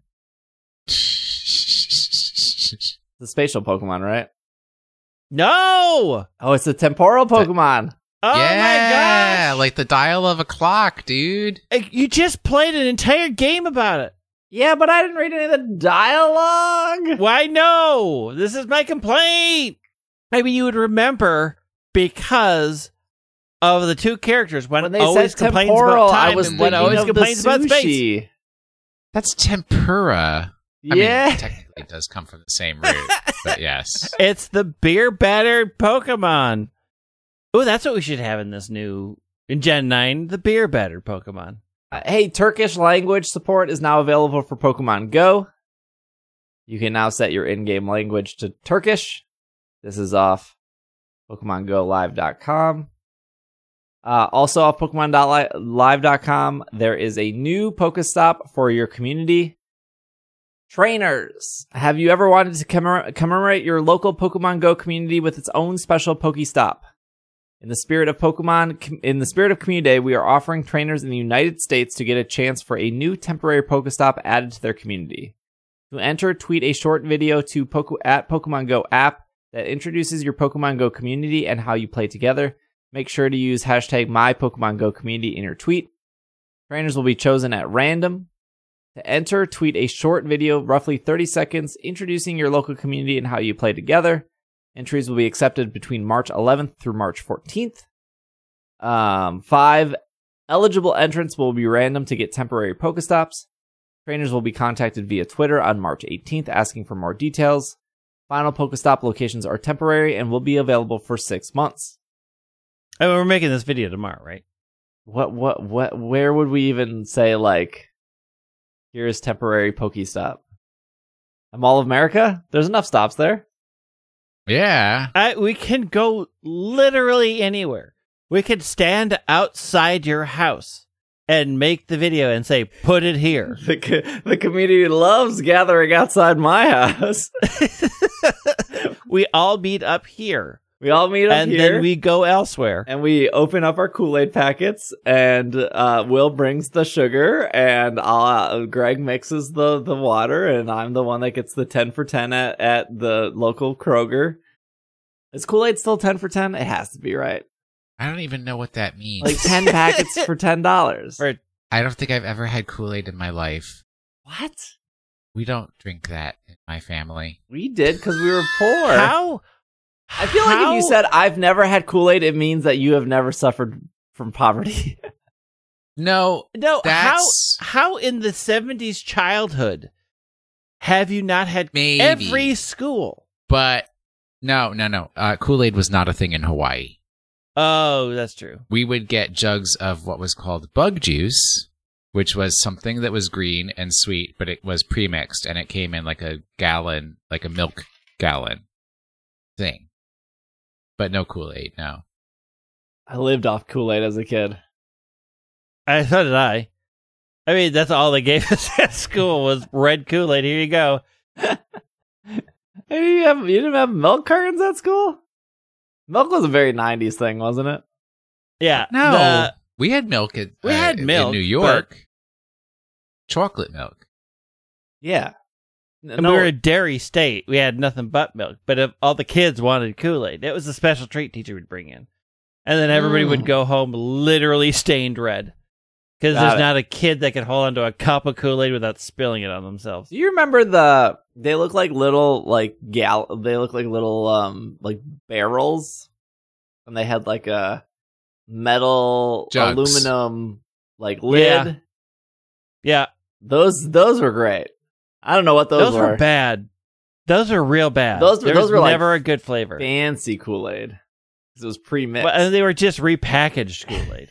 The spatial Pokemon, right? No. Oh, it's the temporal Pokemon. Oh yeah, my gosh! like the dial of a clock, dude. Like, you just played an entire game about it. Yeah, but I didn't read any of the dialogue. Why no? This is my complaint. Maybe you would remember because of the two characters. One When they always said complains temporal, about time, I was and thinking one always of complains the about space. sushi. That's tempura. I Yeah. mean, technically it does come from the same root, but yes. It's the beer battered Pokemon. Oh, that's what we should have in this new in Gen nine. The beer battered Pokemon. Uh, hey, Turkish language support is now available for Pokemon Go. You can now set your in-game language to Turkish. This is off Pokemon Go Live dot com. Uh, also off Pokemon Live dot com, there is a new Pokestop for your community. Trainers, have you ever wanted to commemor- commemorate your local Pokemon Go community with its own special Pokestop? In the spirit of Pokemon, in the spirit of Community Day, we are offering trainers in the United States to get a chance for a new temporary Pokestop added to their community. To enter, tweet a short video to Poke- at Pokemon Go app that introduces your Pokemon Go community and how you play together. Make sure to use hashtag MyPokemonGoCommunity in your tweet. Trainers will be chosen at random. To enter, tweet a short video, roughly thirty seconds, introducing your local community and how you play together. Entries will be accepted between March eleventh through March fourteenth. Um, five, eligible entrants will be random to get temporary Pokestops. Trainers will be contacted via Twitter on March eighteenth asking for more details. Final Pokestop locations are temporary and will be available for six months. I mean, we're making this video tomorrow, right? What, what, what, where would we even say, like, here's temporary Pokestop? Mall of America? There's enough stops there. Yeah. I, we can go literally anywhere. We could stand outside your house and make the video and say, put it here. The, co- the community loves gathering outside my house. We all meet up here. We all meet up and here. And then we go elsewhere. And we open up our Kool-Aid packets, and uh, Will brings the sugar, and uh, Greg mixes the, the water, and I'm the one that gets the ten for ten at, at the local Kroger. Is Kool-Aid still ten for ten? It has to be, right? I don't even know what that means. Like ten packets for ten dollars. For, I don't think I've ever had Kool-Aid in my life. What? We don't drink that in my family. We did because we were poor. How? I feel like How? if you said, I've never had Kool-Aid, it means that you have never suffered from poverty. No, No, that's... how how in the seventies childhood have you not had Maybe. every school? But no, no, no. Uh, Kool-Aid was not a thing in Hawaii. Oh, that's true. We would get jugs of what was called bug juice, which was something that was green and sweet, but it was pre-mixed, and it came in like a gallon, like a milk gallon thing. But no Kool-Aid, no. I lived off Kool-Aid as a kid. I so did I. I mean, that's all they gave us at school was red Kool-Aid. Here you go. Hey, you, have, you didn't have milk cartons at school? Milk was a very nineties thing, wasn't it? Yeah. No. the- We had milk at, We uh, had milk, in New York. Chocolate milk. Yeah. and we were a dairy state. We had nothing but milk. But if all the kids wanted Kool-Aid, it was a special treat teacher would bring in. And then everybody Mm. would go home literally stained red. Because Got there's it. not a kid that could hold onto a cup of Kool-Aid without spilling it on themselves. Do you remember the? They look like little like gal. They look like little um like barrels, and they had like a metal Jugs. aluminum like lid. Yeah. Yeah. Those those were great. I don't know what those, Those, were. bad. Those are real bad. Those were- there those was were like never a good flavor. Fancy Kool-Aid because it was pre-mixed. Well, and they were just repackaged Kool-Aid.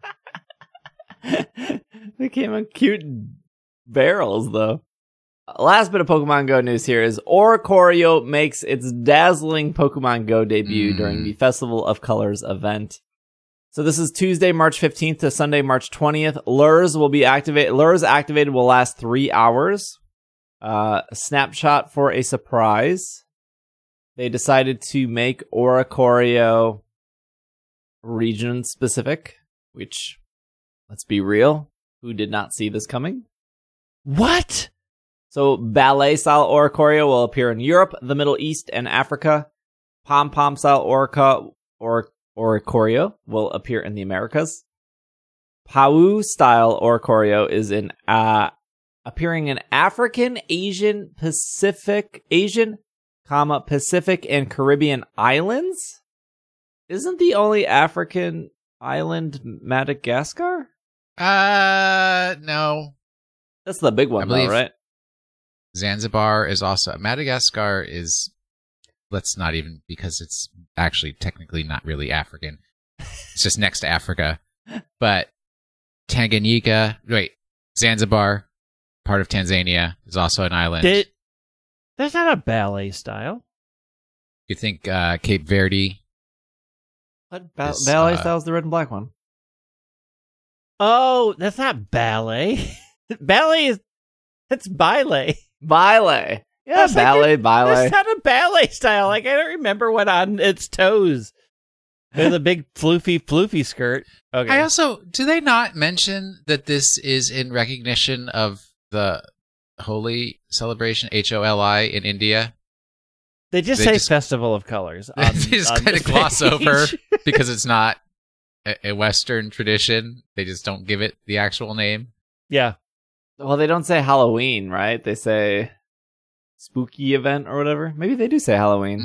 They came in cute barrels, though. Last bit of Pokemon Go news here is Oricorio makes its dazzling Pokemon Go debut Mm. during the Festival of Colors event. So this is Tuesday, March fifteenth to Sunday, March twentieth. Lures will be activated. Lures activated will last three hours. Uh, a snapshot for a surprise. They decided to make Oricorio region specific, which, let's be real, who did not see this coming? What? So ballet style Oricorio will appear in Europe, the Middle East, and Africa. Pom pom style Orica or Oricorio will appear in the Americas. Pau style Oricorio is in uh appearing in African, Asian, Pacific, Asian, comma Pacific and Caribbean islands. Isn't the only African island Madagascar? Uh, no. That's the big one, I believe- though, right? Zanzibar is also... Madagascar is... Let's not even... Because it's actually technically not really African. It's just next to Africa. But Tanganyika, wait, Zanzibar, part of Tanzania, is also an island. Did, there's not a ballet style. You think uh, Cape Verde? What ba- This, ballet uh, style is the red and black one? Oh, that's not ballet. Ballet is that's ballet. Ballet. I Yeah, was like, ballet, there- ballet. That's not a ballet style. Like I don't remember what on its toes. There's a big floofy floofy skirt. Okay. I also do they not mention that this is in recognition of the Holi celebration, H O L I, in India? they just they say just- Festival of Colors. They On, just on kind the of gloss page. over because it's not a, a Western tradition. They just don't give it the actual name. Yeah. Well, they don't say Halloween, right? They say spooky event or whatever. Maybe they do say Halloween.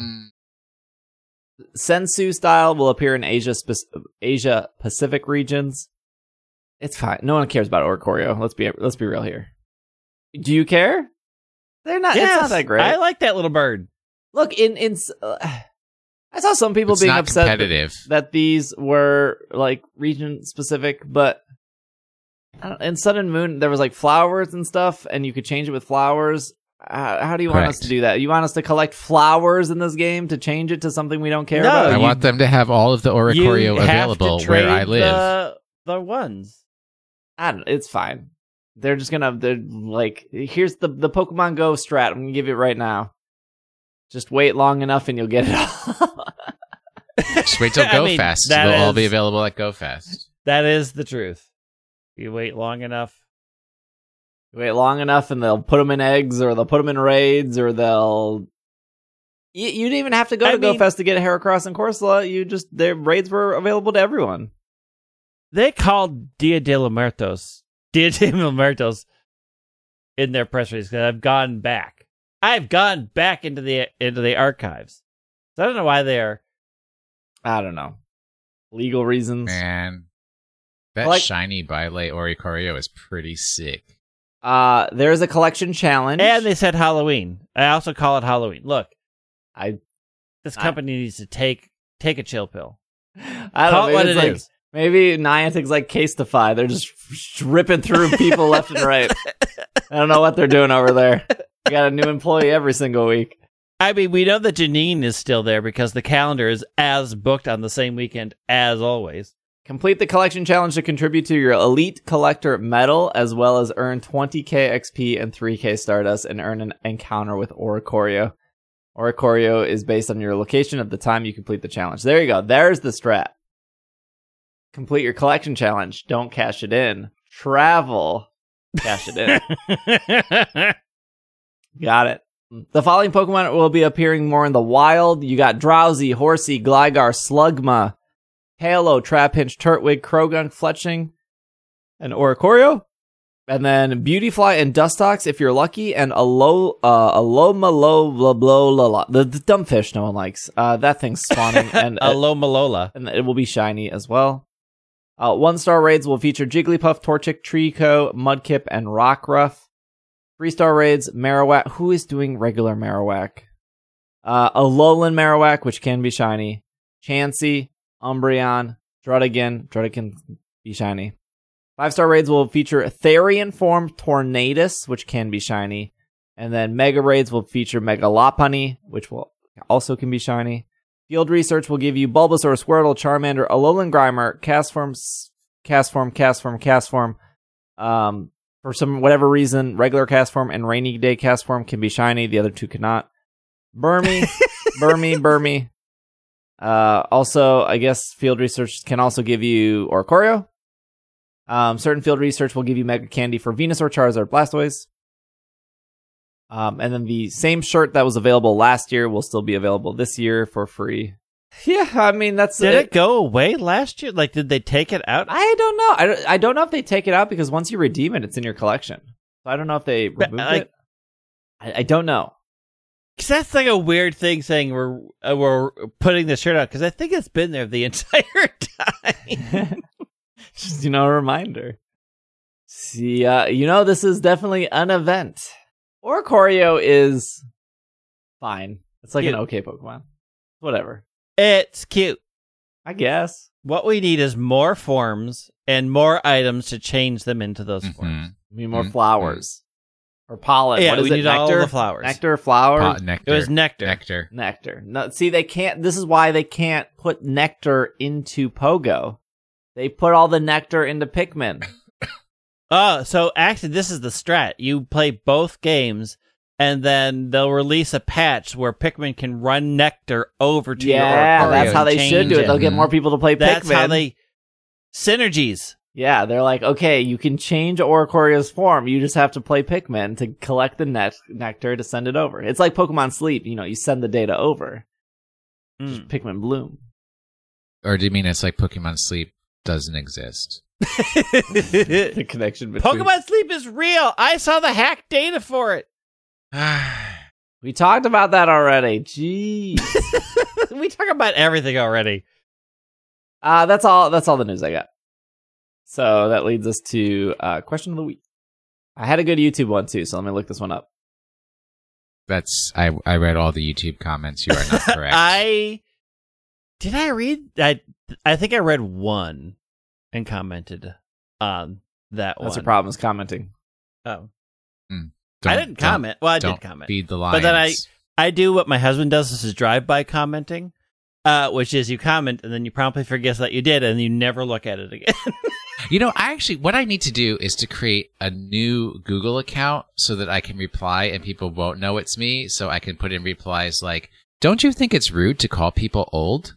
Mm, Sensu style will appear in Asia spe- Asia Pacific regions. It's fine. No one cares about Oricorio. Let's be let's be real here. Do you care? They're not. Yes, It's not that great. I like that little bird. Look, in in uh, I saw some people it's being not upset that, competitive. that these were like region specific, but I don't- in Sun and Moon there was like flowers and stuff, and you could change it with flowers. Uh, how do you want us Correct. to do that? You want us to collect flowers in this game to change it to something we don't care No, about? I you- want them to have all of the Oricorio You have to available where I trade live. The, the ones. I don't, it's fine. They're just gonna, they're like, here's the the Pokemon Go strat. I'm gonna give you it right now. Just wait long enough and you'll get it all. Just wait till I Go mean, Fest. that They'll all is- be available at Go Fest. That is the truth. You wait long enough. Wait long enough and they'll put them in eggs or they'll put them in raids or they'll. You, you didn't even have to go I to mean- Go Fest to get Heracross and Corsola. You just, their raids were available to everyone. They called Dia de los Muertos, Dia de los Muertos in their press release because I've gone back. I've gone back into the into the archives. So I don't know why they are. I don't know. Legal reasons. Man, that Like- shiny Bylay Oricorio is pretty sick. Uh, there's a collection challenge. And they said Halloween. I also call it Halloween. Look, I, this I- company needs to take take a chill pill. I Call don't it know. what Maybe it it's like, is. maybe Niantic's like Casetify. They're just ripping through people left and right. I don't know what they're doing over there. We got a new employee every single week. I mean, we know that Janine is still there because the calendar is as booked on the same weekend as always. Complete the collection challenge to contribute to your Elite Collector medal, as well as earn twenty k X P and three k Stardust, and earn an encounter with Oricorio. Oricorio is based on your location at the time you complete the challenge. There you go. There's the strat. Complete your collection challenge. Don't cash it in. Travel. Cash it in. Got it. The following Pokemon will be appearing more in the wild. You got Drowsy, Horsey, Gligar, Slugma, Halo, Trapinch, Turtwig, Krogunk, Fletching, and Oricorio. And then Beautyfly and Dustox if you're lucky, and Alo, uh, Alomalolablola, the, the dumb fish no one likes. Uh, that thing's spawning, and, uh, Alo Malola. and it will be shiny as well. Uh, one-star raids will feature Jigglypuff, Torchic, Trico, Mudkip, and Rockruff. Three-star raids, Marowak. Who is doing regular Marowak? Uh, Alolan Marowak, which can be shiny. Chansey, Umbreon, Druddigan. Druddigan can be shiny. Five-star raids will feature Therian form Tornadus, which can be shiny. And then Mega raids will feature Mega Lopunny, which will also can be shiny. Field research will give you Bulbasaur, Squirtle, Charmander, Alolan Grimer, Castform, S- Castform, Castform, Castform. Um, for some whatever reason, regular Castform and Rainy Day Castform can be shiny. The other two cannot. Burmy, Burmy, Burmy. Uh, also, I guess field research can also give you Oricorio. Um, certain field research will give you Mega Candy for Venusaur, Charizard, Blastoise. Um, and then the same shirt that was available last year will still be available this year for free. Yeah, I mean, that's... Did it go away last year? Like, did they take it out? I don't know. I don't, I don't know if they take it out because once you redeem it, it's in your collection. So I don't know if they But, removed like- it. I, I don't know. Because that's like a weird thing saying we're uh, we're putting this shirt out because I think it's been there the entire time. Just, you know, a reminder. See, uh, you know, this is definitely an event. Oricorio is fine. It's like Cute. an okay Pokemon. Whatever. It's cute. I guess. What we need is more forms and more items to change them into those Mhm. forms. We need more Mhm. flowers. Or pollen. Yeah, what is we it? need Nectar? all the flowers. Nectar, flowers? Pot nectar. It was nectar. Nectar. Nectar. No, see, they can't. This is why they can't put nectar into Pogo. They put all the nectar into Pikmin. Oh, so actually, this is the strat. You play both games, and then they'll release a patch where Pikmin can run nectar over to Yeah, your Oricorio that's how and they should change do it. They'll get Mhm. more people to play That's Pikmin. how they synergies. Yeah, they're like, okay, you can change Oricorio's form. You just have to play Pikmin to collect the net- nectar to send it over. It's like Pokemon Sleep. You know, you send the data over. Just Mm. Pikmin Bloom. Or do you mean it's like Pokemon Sleep doesn't exist? The connection between. Pokemon Sleep is real. I saw the hack data for it. We talked about that already. Jeez. We talk about everything already. uh, that's all. That's all the news I got. So that leads us to uh, question of the week. I had a good YouTube one too, so let me look this one up. That's I. I read all the YouTube comments. You are not correct. I did I read I I think I read one and commented on that That's one. the problem, is commenting. Oh. Don't- I didn't don't- comment. Well, I don't did comment. Feed the lions. But then I I do what my husband does. This is drive-by commenting, uh, which is you comment and then you promptly forget that you did and you never look at it again. You know, I actually, what I need to do is to create a new Google account so that I can reply and people won't know it's me. So I can put in replies like, "Don't you think it's rude to call people old?"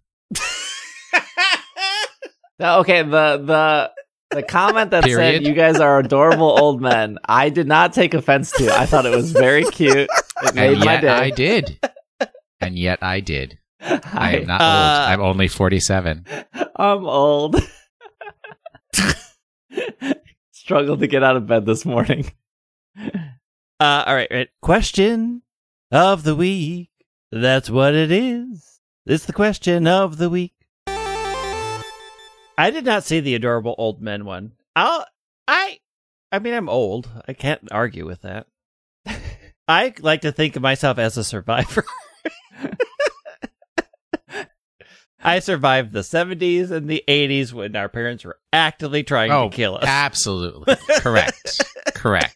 No, okay, the the the comment that said Period. you guys are adorable old men, I did not take offense to. I thought it was very cute. It made And my yet day. I did. And yet I did. I am not Uh, old. I'm only forty-seven. I'm old. Struggled to get out of bed this morning. Uh, all right, right. Question of the week. That's what it is. It's the question of the week. I did not see the adorable old men one. I'll, I, I mean, I'm old. I can't argue with that. I like to think of myself as a survivor. I survived the seventies and the eighties when our parents were actively trying Oh, to kill us. absolutely. Correct. Correct.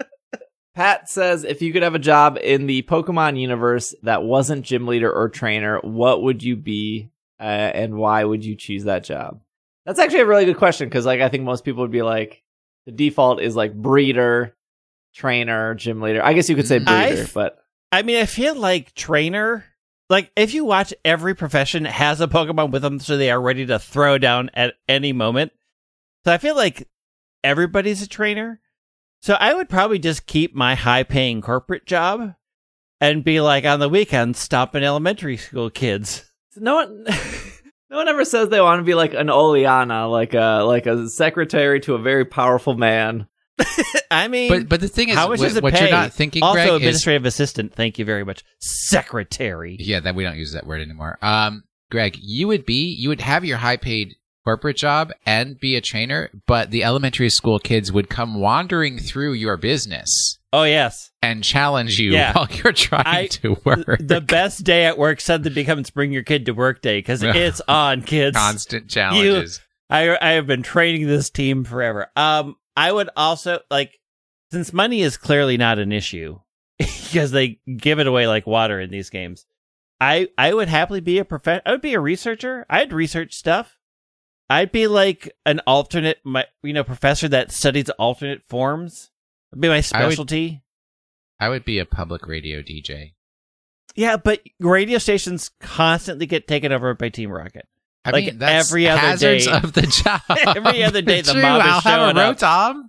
Pat says, if you could have a job in the Pokemon universe that wasn't gym leader or trainer, what would you be, uh, and why would you choose that job? That's actually a really good question, because like I think most people would be like, the default is like breeder, trainer, gym leader. I guess you could say breeder, I've- but I mean, I feel like trainer, like if you watch, every profession has a Pokemon with them, so they are ready to throw down at any moment. So I feel like everybody's a trainer. So I would probably just keep my high paying corporate job and be like on the weekends stopping elementary school kids. no one, no one ever says they want to be like an Oleana, like a like a secretary to a very powerful man. I mean, But but the thing is, how much what, does it what pay? you're not thinking, also, Greg, is administrative assistant. Thank you very much. Secretary. yeah, that we don't use that word anymore. Um, Greg, you would be you would have your high paid corporate job and be a trainer, but the elementary school kids would come wandering through your business Oh yes. and challenge you Yeah. while you're trying I- to work. The best day at work suddenly becomes bring your kid to work day because it's on, kids. Constant challenges. I I have been training this team forever. Um, I would also like, since money is clearly not an issue because they give it away like water in these games. I I would happily be a prof- I would be a researcher. I'd research stuff. I'd be like an alternate, my, you know, professor that studies alternate forms. That'd be my specialty. I would be a public radio D J. Yeah, but radio stations constantly get taken over by Team Rocket. I Like, mean, that's every other hazards day- of the job. Every other day the True, mob is I'll showing have a up.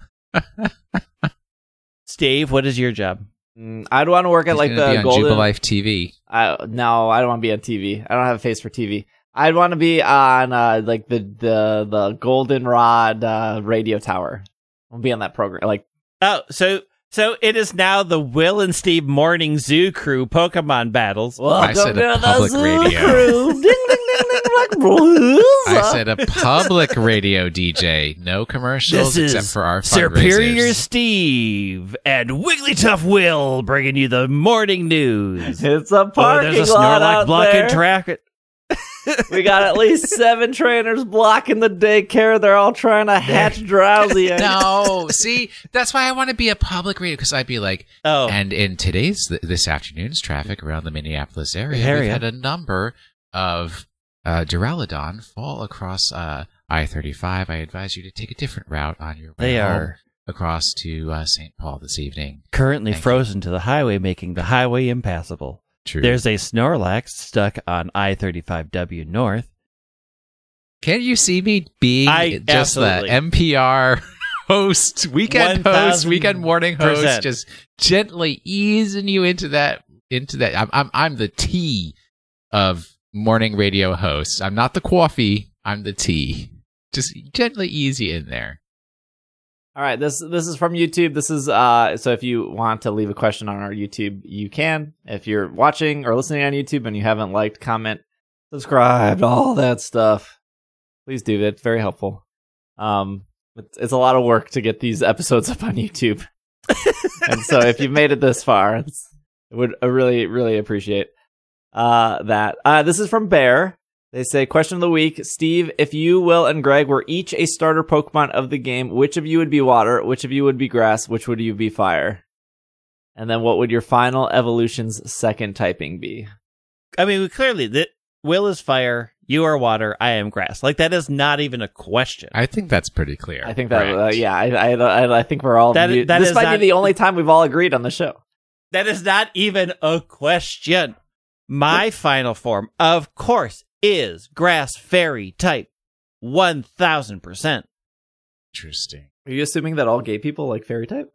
Rotom. Steve, what is your job? Mm, I'd want to work at He's like gonna be the on golden. Jubilife T V. I, no, I don't want to be on T V. I don't have a face for T V. I'd want to be on uh, like the the the Goldenrod uh, radio tower. I'll be on that program. Like, Oh, so so it is now the Will and Steve Morning Zoo Crew Pokemon battles. welcome said a to the public zoo radio. crew. Ding ding ding ding like blues. I said a public radio D J. No commercials This is except for our Superior fundraisers. Steve and Wigglytuff Will bringing you the morning news. It's a Oh, parking there's a lot Snorlax out blocking there. traffic. We got at least seven trainers blocking the daycare. They're all trying to hatch Drowsy. No, see, that's why I want to be a public radio, because I'd be like, Oh, and in today's, this afternoon's traffic around the Minneapolis area, Area. we've had a number of uh, Duraludon fall across uh, I thirty-five. I advise you to take a different route on your way they home are across to uh, Saint Paul this evening. currently Thank frozen to the highway, making the highway impassable. True. There's a Snorlax stuck on I thirty-five W North. Can you see me being I- just absolutely. the N P R host, weekend host, one thousand weekend morning host, percent. just gently easing you into that, into that. I'm, I'm, I'm the tea of morning radio hosts. I'm not the coffee. I'm the tea. Just gently ease you in there. All right, this this is from YouTube. This is uh so if you want to leave a question on our YouTube, you can. If you're watching or listening on YouTube and you haven't liked, comment, subscribed, all that stuff, please do. It's very helpful. Um, it's, it's a lot of work to get these episodes up on YouTube, and so if you've made it this far, it's, I would I really really appreciate uh that. Uh, this is from Bear. They say, question of the week, Steve, if you, Will, and Greg were each a starter Pokemon of the game, which of you would be water, which of you would be grass, which would you be fire? And then what would your final evolution's second typing be? I mean, clearly, that Will is fire, you are water, I am grass. Like, that is not even a question. I think that's pretty clear. I think that, uh, Correct. yeah, I, I I I think we're all, That- mu- that this is might not- be the only time we've all agreed on the show. That is not even a question. My final form, of course, is grass fairy type. one thousand percent. Interesting. Are you assuming that all gay people like fairy type?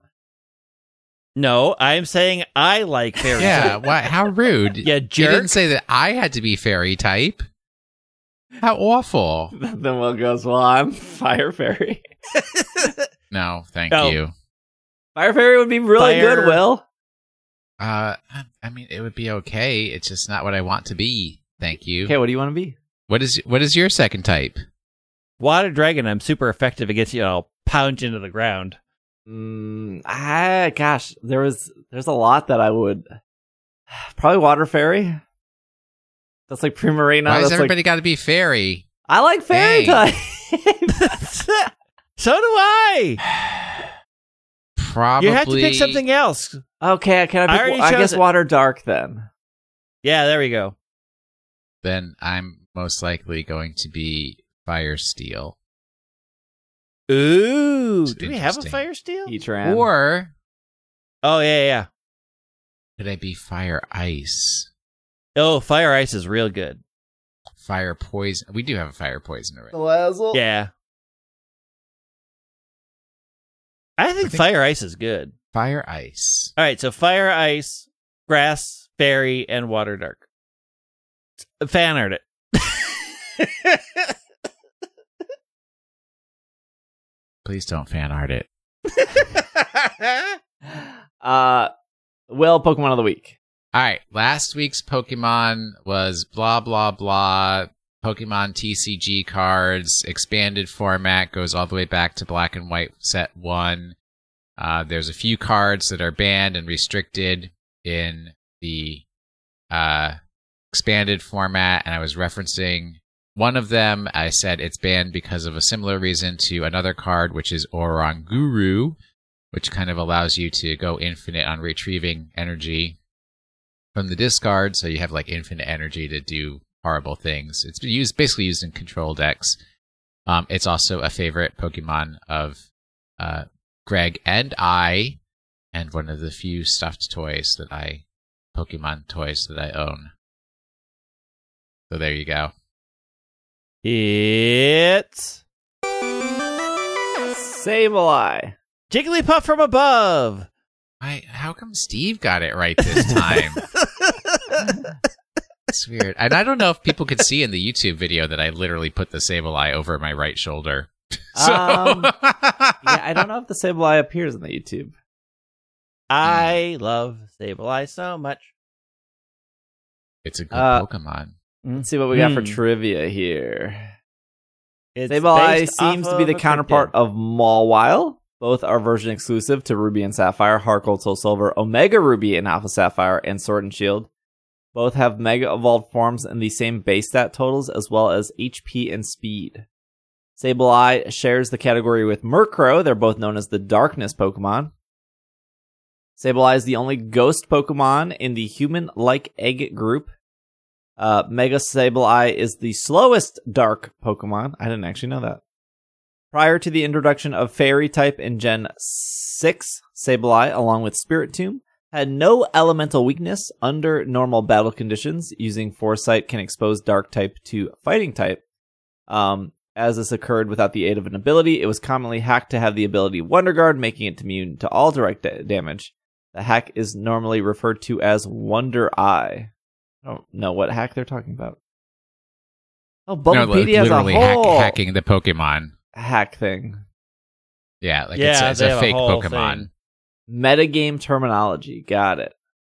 No, I'm saying I like fairy Yeah, type. why, how rude. You You jerk. didn't say that I had to be fairy type. How awful. Then Will goes, well, I'm fire fairy. No, thank No. you. Fire fairy would be really Fire- good, Will. Uh, I- I mean, it would be okay. It's just not what I want to be. Thank you. Okay, what do you want to be? What is what is your second type? Water dragon, I'm super effective against you. I'll pound you into the ground. Mm, ah, gosh, there was there's a lot that I would probably water fairy. That's like Primarina. Why That's does like, everybody got to be fairy? I like fairy Dang. type. So do I. Probably. You have to pick something else. Okay, can I I pick? already I, chose guess it. water dark then. Yeah, there we go. Then I'm most likely going to be fire steel. Ooh, It's do we have a interesting. fire steel? Heatran. Or Oh, yeah, yeah. could I be fire ice? Oh, fire ice is real good. Fire poison. We do have a fire poison already. Salazzle. Yeah. I think I think- fire ice is good. Fire ice. All right, so fire ice, grass, fairy, and water dark. Fan art it. Please don't fan art it. Uh, Will, Pokemon of the week. All right. Last week's Pokemon was blah, blah, blah. Pokemon T C G cards, expanded format, goes all the way back to Black and White Set one. Uh, there's a few cards that are banned and restricted in the uh, expanded format, and I was referencing one of them. I said it's banned because of a similar reason to another card, which is Oranguru, which kind of allows you to go infinite on retrieving energy from the discard, so you have like infinite energy to do horrible things. It's used basically used in control decks. Um, it's also a favorite Pokemon of uh, Greg and I, and one of the few stuffed toys that I, Pokemon toys that I own. So there you go. It's Sableye. Jigglypuff from above. I, how come Steve got it right this time? It's weird. And I don't know if people could see in the YouTube video that I literally put the Sableye over my right shoulder. So Um, yeah, I don't know if the Sableye appears in the YouTube. I love Sableye so much. it's a good Uh, Pokemon. Let's see what we got for Hmm. trivia here. It's Sableye based seems off to be of the a counterpart cryptid. of Mawile. Both are version exclusive to Ruby and Sapphire, Heart Gold, Soul Silver, Omega Ruby and Alpha Sapphire, and Sword and Shield. Both have Mega Evolved forms and the same base stat totals, as well as H P and speed. Sableye shares the category with Murkrow. They're both known as the Darkness Pokemon. Sableye is the only ghost Pokemon in the human-like egg group. Uh, Mega Sableye is the slowest dark Pokemon. I didn't actually know that. Prior to the introduction of Fairy type in Gen six, Sableye, along with Spiritomb, had no elemental weakness under normal battle conditions. Using Foresight can expose Dark type to Fighting type. Um, as this occurred without the aid of an ability, it was commonly hacked to have the ability Wonder Guard, making it immune to all direct da- damage. The hack is normally referred to as Wonder Eye. I don't know what hack they're talking about. Oh, Bulbapedia no, has a literally hack, whole hacking the Pokemon. hack thing. Yeah, like Yeah, it's, they it's have a a fake whole Pokemon. thing. Metagame terminology. Got it.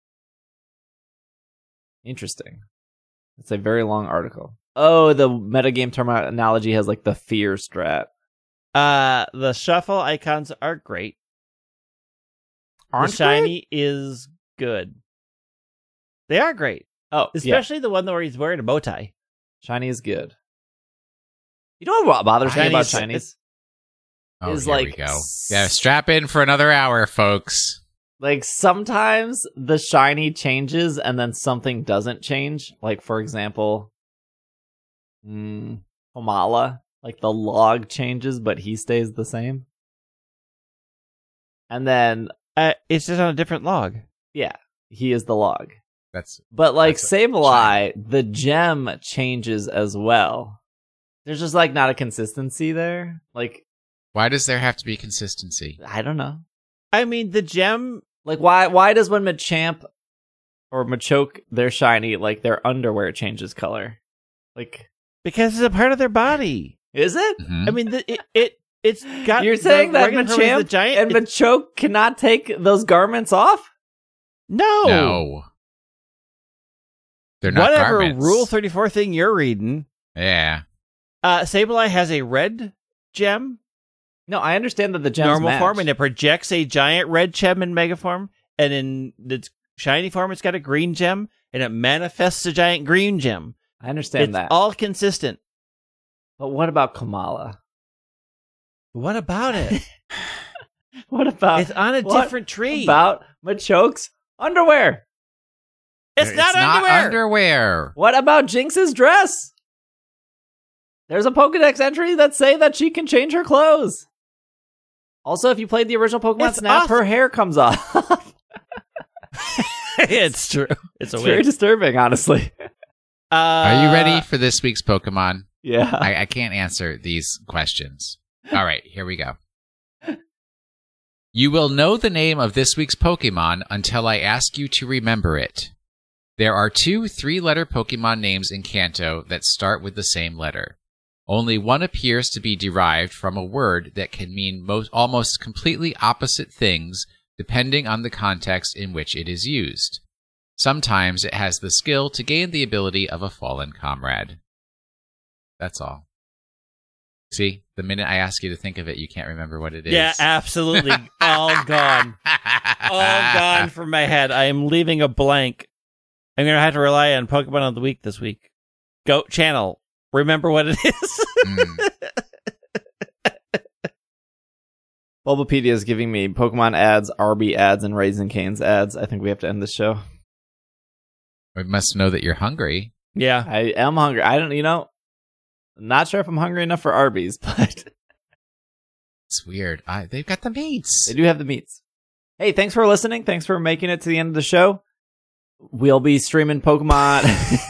Interesting. It's a very long article. Oh, the metagame terminology has like the fear strat. Uh, the shuffle icons are great. Aren't the shiny is good. They are great. Oh, yeah. Especially the one where he's wearing a bow tie. Shiny is good. You know what bothers me about Shiny's- shinies? Oh, is here like we go. Yeah, strap in for another hour, folks. Like sometimes the shiny changes and then something doesn't change. Like for example, mm, Komala, like the log changes, but he stays the same. And then Uh, it's just on a different log. yeah, he is the log. That's But like That's a Sableye, the gem changes as well. There's just like not a consistency there. Like why does there have to be consistency? I don't know. I mean, the gem. Like why why does when Machamp or Machoke they're shiny, like their underwear changes color? Like Because it's a part of their body. is it? Mhm. I mean, the, it, it, it's got. You're saying the that regular form is Machamp the giant, and it's- Machoke cannot take those garments off? No. no, they're not Whatever garments. Rule thirty-four thing you're reading. Yeah, Uh, Sableye has a red gem, No, I understand that the gems normal match. form, and it projects a giant red gem in mega form. And in its shiny form, it's got a green gem, and it manifests a giant green gem. I understand It's that. all consistent. But what about Kamala? What about it? What about It's on a what different tree. about Machoke's underwear? it's, not underwear. underwear. What about Jinx's dress? There's a Pokedex entry that say that she can change her clothes. Also, if you played the original Pokemon It's Snap, awesome. her hair comes off. it's true. It's a It's very wig. disturbing, honestly. Uh, Are you ready for this week's Pokemon? Yeah. I, I can't answer these questions. All right, here we go. You will know the name of this week's Pokemon until I ask you to remember it. There are two three-letter Pokemon names in Kanto that start with the same letter. Only one appears to be derived from a word that can mean most, almost completely opposite things depending on the context in which it is used. Sometimes it has the skill to gain the ability of a fallen comrade. That's all. See, the minute I ask you to think of it, you can't remember what it is. Yeah, absolutely. All gone. All gone from my head. I am leaving a blank. I'm going to have to rely on Pokemon of the Week this week. Goat Channel. Remember what it is. Mm. Bulbapedia is giving me Pokemon ads, Arby ads, and Raisin Canes ads. I think we have to end this show. We must know that you're hungry. Yeah. I am hungry. I don't, you know, not sure if I'm hungry enough for Arby's, but It's weird. I, they've got the meats. they do have the meats. Hey, thanks for listening. Thanks for making it to the end of the show. We'll be streaming Pokemon.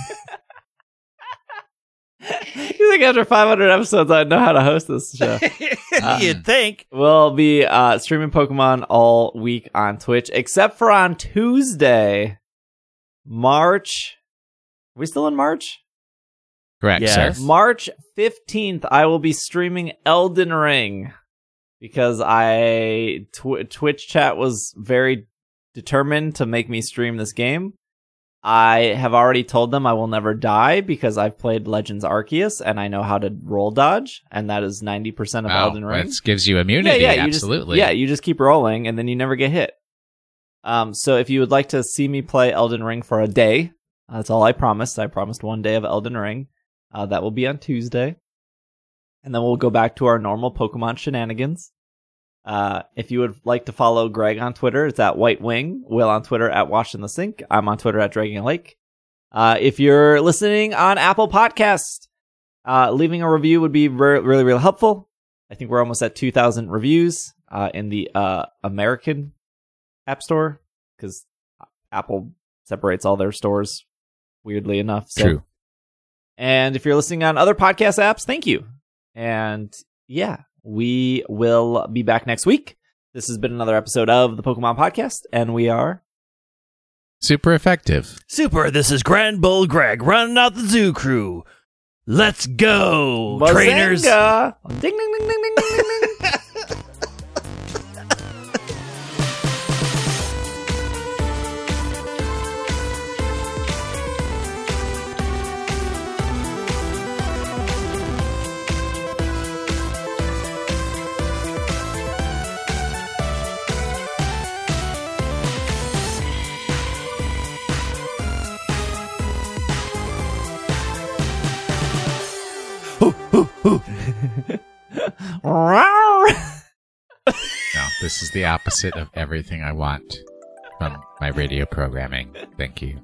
You think after five hundred episodes, I'd know how to host this show? Uh, You'd think. We'll be uh, streaming Pokemon all week on Twitch, except for on Tuesday, March. Are we still in March? Correct, Yes. sir. March fifteenth, I will be streaming Elden Ring because I tw- Twitch chat was very determined to make me stream this game. I have already told them I will never die because I've played Legends Arceus and I know how to roll dodge, and that is ninety percent of Wow, Elden Ring. that gives you immunity. you Absolutely. Just, yeah, you just keep rolling and then you never get hit. Um, so if you would like to see me play Elden Ring for a day, Uh, that's all I promised. I promised one day of Elden Ring. Uh, that will be on Tuesday. And then we'll go back to our normal Pokemon shenanigans. Uh, if you would like to follow Greg on Twitter, it's at White Wing. Will on Twitter at Wash in the Sink. I'm on Twitter at Dragon Lake. Uh, if you're listening on Apple Podcast, uh, leaving a review would be re- really, really helpful. I think we're almost at two thousand reviews uh, in the uh, American App Store, because Apple separates all their stores, weirdly enough. So. True. And if you're listening on other podcast apps, thank you. And yeah, we will be back next week. This has been another episode of the Pokemon Podcast, and we are super effective. Super, this is Grand Bull Greg running out the zoo crew. Let's go, Bazinga! trainers. Ding, ding, ding, ding, ding, ding, ding. No, this is the opposite of everything I want from my radio programming. Thank you.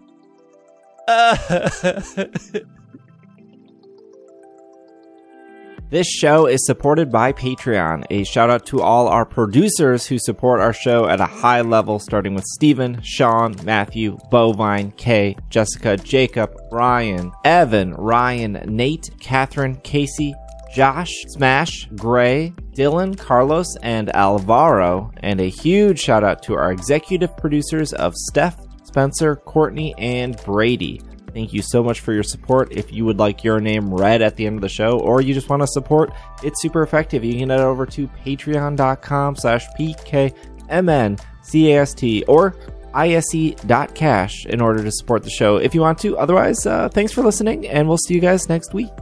This show is supported by Patreon. A shout out to all our producers who support our show at a high level, starting with Steven, Sean, Matthew, Bovine, Kay, Jessica, Jacob, Ryan, Evan, Ryan, Nate, Catherine, Casey, Josh, Smash, Gray, Dylan, Carlos, and Alvaro. And a huge shout out to our executive producers of Steph, Spencer, Courtney, and Brady. Thank you so much for your support. If you would like your name read at the end of the show, or you just want to support, it's super effective. You can head over to patreon.com slash PKMNCAST or ise.cash in order to support the show if you want to. Otherwise, uh, thanks for listening, and we'll see you guys next week.